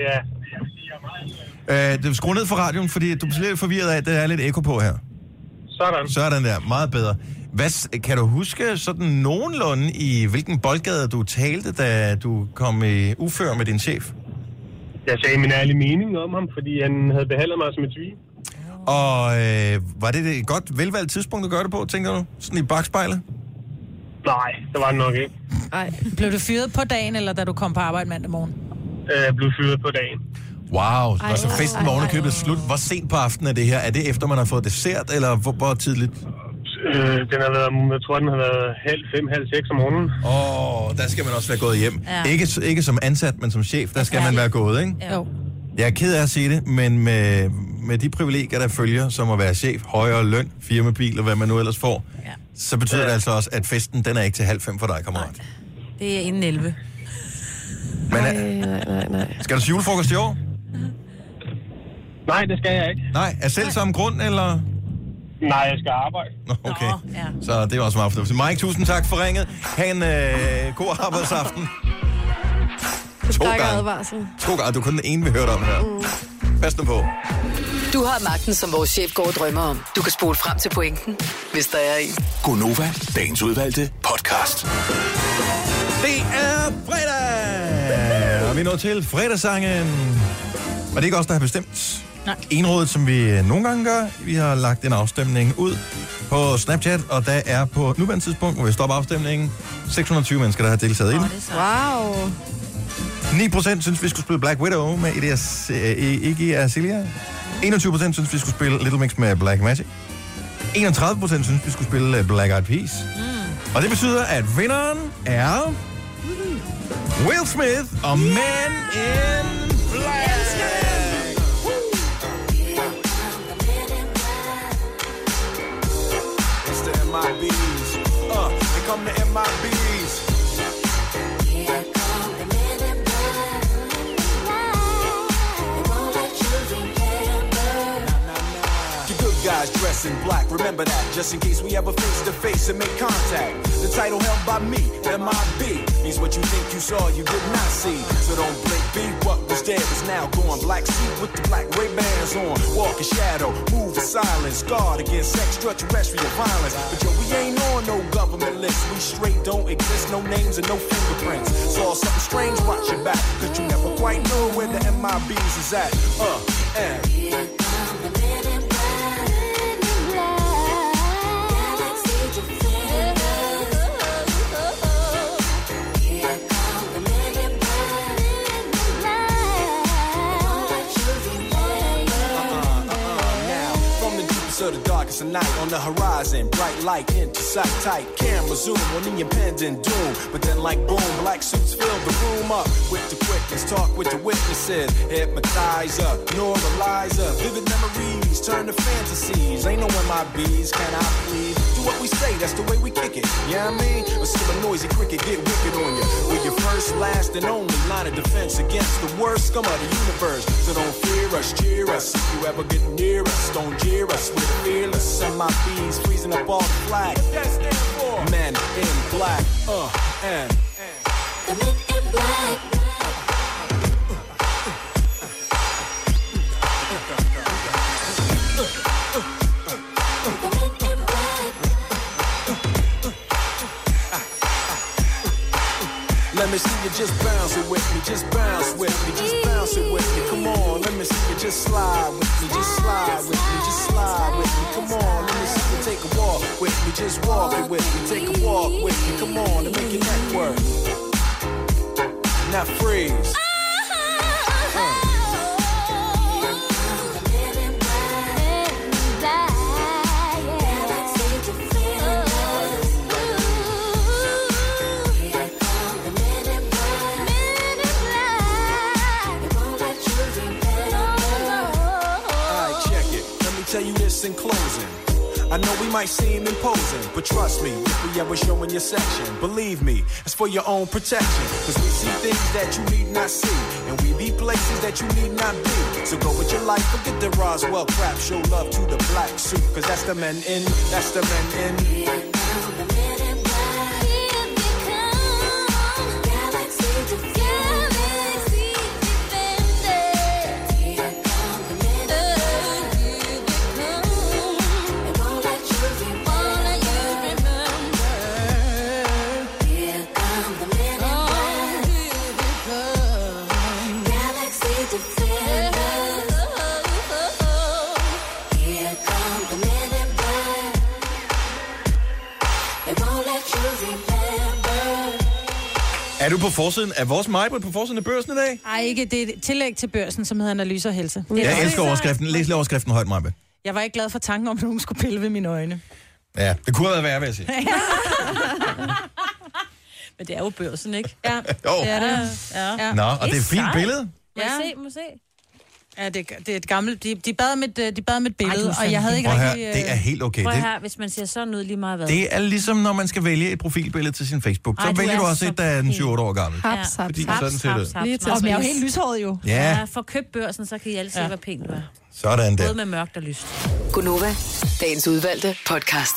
ja. Du skruer ned for radioen, fordi du bliver lidt forvirret af, at der er lidt ekko på her. Sådan der. Meget bedre. Kan du huske sådan nogenlunde i hvilken boldgade du talte, da du kom i ufør med din chef? Jeg sagde min ærlige mening om ham, fordi han havde behandlet mig som et svin. Og var det et godt velvalgt tidspunkt at gøre det på, tænker du? Sådan i bagspejlet? Nej, det var det nok ikke. Nej. Blev du fyret på dagen, eller da du kom på arbejde mandag morgen? Jeg blev fyret på dagen. Wow, så festen var ovenikøbet slut. Hvor sent på aftenen er det her? Er det efter, man har fået dessert, eller hvor tidligt? Den har været, jeg tror, den har været 5:30 om morgenen. Der skal man også være gået hjem. Ja. Ikke som ansat, men som chef, der skal man være gået, ikke? Jo. Jeg er ked af at sige det, men med de privilegier, der følger, som at være chef, højere løn, firmabil og hvad man nu ellers får, så betyder det altså også, at festen, den er ikke til 4:30 for dig, kammerat. Det er inden 11. Men, nej. Skal du til julefrokost i år? Nej, det skal jeg ikke. Nej, af selv samme grund, eller? Nej, jeg skal arbejde. Okay, så det er også meget fornuftigt. Mike, tusind tak for ringet. Ha' en god arbejdsaften. 2 gange. 2 gange. Du er kun den ene, vi hørte om her. Pas nu på. Du har magten, som vores chef går og drømmer om. Du kan spole frem til pointen, hvis der er en. Gonova, dagens udvalgte podcast. Det er fredag! Og vi er nået til fredagssangen. Og det er ikke os, der har bestemt. Nej. Enrådet, som vi nogle gange gør. Vi har lagt en afstemning ud på Snapchat, og der er på nuværende tidspunkt, hvor vi stopper afstemningen, 620 mennesker, der har deltaget i den. Wow. 9% synes, vi skulle spille Black Widow med Iggy Azalea. 21% synes, vi skulle spille Little Mix med Black Magic. 31% synes, vi skulle spille Black Eyed Peas. Og det betyder, at vinderen er Will Smith og Men in Black. It's the MIBs. They come to MIBs. Guys dressed in black, remember that, just in case we ever face to face and make contact. The title held by me, MIB, means what you think you saw, you did not see. So don't blink, be what was dead is now gone. Black suit with the black Ray-Bans on, walk in shadow, move in silence, guard against extraterrestrial violence. But yo, we ain't on no government list, we straight don't exist, no names and no fingerprints. Saw something strange, watch your back, cause you never quite know where the MIBs is at. To the darkest of night on the horizon, bright light into sight, tight camera zoom on the impending doom. But then like boom, black suits fill the room up with the quickness, talk with the witnesses, hypnotizer, neuralizer, vivid memories turn to fantasies. Ain't no MIBs, can I please? Do what we say, that's the way we kick it. Yeah, you know what I mean? Or still a noisy cricket get wicked on you. We're your first, last, and only line of defense against the worst scum of the universe. So don't fear us, cheer us. If you ever get near us, don't jeer us. We're fearless, MIBs freezing up all the flag. That stand for in black, and the men in black. let me see you just bounce it with me, just bounce with me, just bounce it with me. Come on, let me see you just slide with me, just slide with me, just slide with me. Come on, let me see you take a walk with me, just walk it with me, take a walk with me. Come on, and make your neck work. Now freeze. Tell you this in closing. I know we might seem imposing, but trust me, if we ever show in your section, believe me, it's for your own protection. Cause we see things that you need not see, and we be places that you need not be. So go with your life, forget the Roswell crap, show love to the black suit. Cause that's the men in, that's the men in. Er du på forsiden af vores Majbrit på forsiden af Børsen i dag? Nej, ikke. Det er et tillæg til Børsen, som hedder Analyse og Helse. Jeg elsker overskriften. Læs lige overskriften højt, Majbrit. Jeg var ikke glad for tanken om, at nogen skulle pille ved mine øjne. Ja, det kunne have været værre, vil jeg sige. Men det er jo Børsen, ikke? Ja, jo. det er det. Ja. Nå, og det er et fint billede. Må se. Ja, det er et gammelt... De bad med et billede, og jeg havde ikke rigtig... Det er helt okay. Prøv her, hvis man ser sådan ud lige meget hvad. Det er ligesom, når man skal vælge et profilbillede til sin Facebook. Så vælger du også et, der er den 7-8 år gammel. Haps. Sådan ser det ud. Og jeg er jo helt lyshåret jo. Ja. For køb Børsen, så kan I alle se, hvor pænt det er. Sådan der. Både med mørkt og lyst. Gunova, dagens udvalgte podcast.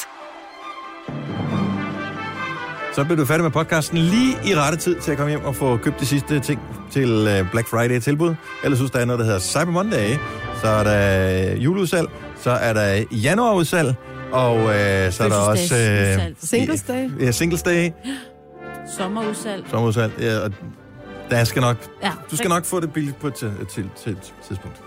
Så bliver du færdig med podcasten lige i rette tid til at komme hjem og få købt de sidste ting til Black Friday-tilbud. Ellers synes der er noget, der hedder Cyber Monday. Så er der juleudsalg, så er der januarudsalg, og så er der også... Singles Day. Ja, Singles Day. Sommerudsalg. Ja, og der skal nok... Ja, du skal nok få det billigt på et tidspunkt.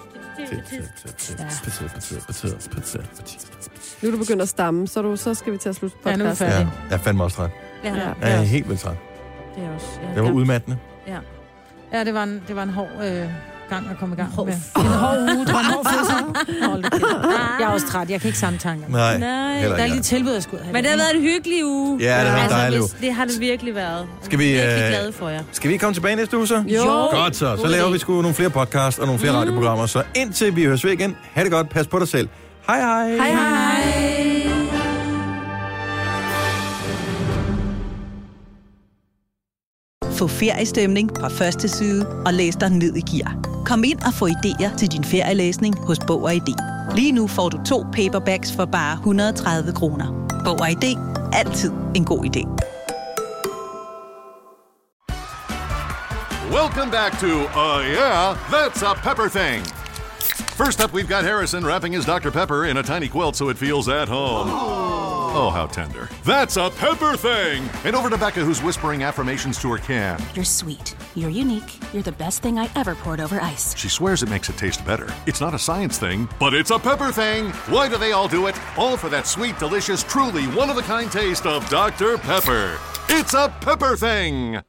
Nu er du begyndt at stamme, så skal vi til at slutte podcasten. Ja, jeg er fandme også træt. Ja. Jeg er helt vildt træt. Det er også. Ja, det var udmattende. Ja, det var en hård gang at komme i gang med. En hård uge, det var en hård fødsel. Jeg er også træt, jeg kan ikke samme tanker. Nej. Der er lige tilbud, jeg skulle have. Men det har været en hyggelig uge. Ja, det har været dejligt. Det har det virkelig været. Skal vi, jeg er virkelig glad for jer. Skal vi komme tilbage næste uge så? Jo. Godt så. Så laver vi sgu nogle flere podcasts og nogle flere radioprogrammer. Så indtil vi høres ved igen, ha' det godt, pas på dig selv. Hej hej. Hej hej. Få feriestemning fra første side og læs dig ned i gear. Kom ind og få idéer til din ferielæsning hos Bog og ID. Lige nu får du 2 paperbacks for bare 130 kroner. Bog og ID. Altid en god idé. Welcome back to Yeah, That's a Pepper Thing. First up, we've got Harrison wrapping his Dr. Pepper in a tiny quilt so it feels at home. Oh, how tender. That's a Pepper Thing! And over to Becca, who's whispering affirmations to her can. You're sweet. You're unique. You're the best thing I ever poured over ice. She swears it makes it taste better. It's not a science thing, but it's a Pepper Thing! Why do they all do it? All for that sweet, delicious, truly one-of-a-kind taste of Dr. Pepper. It's a Pepper Thing!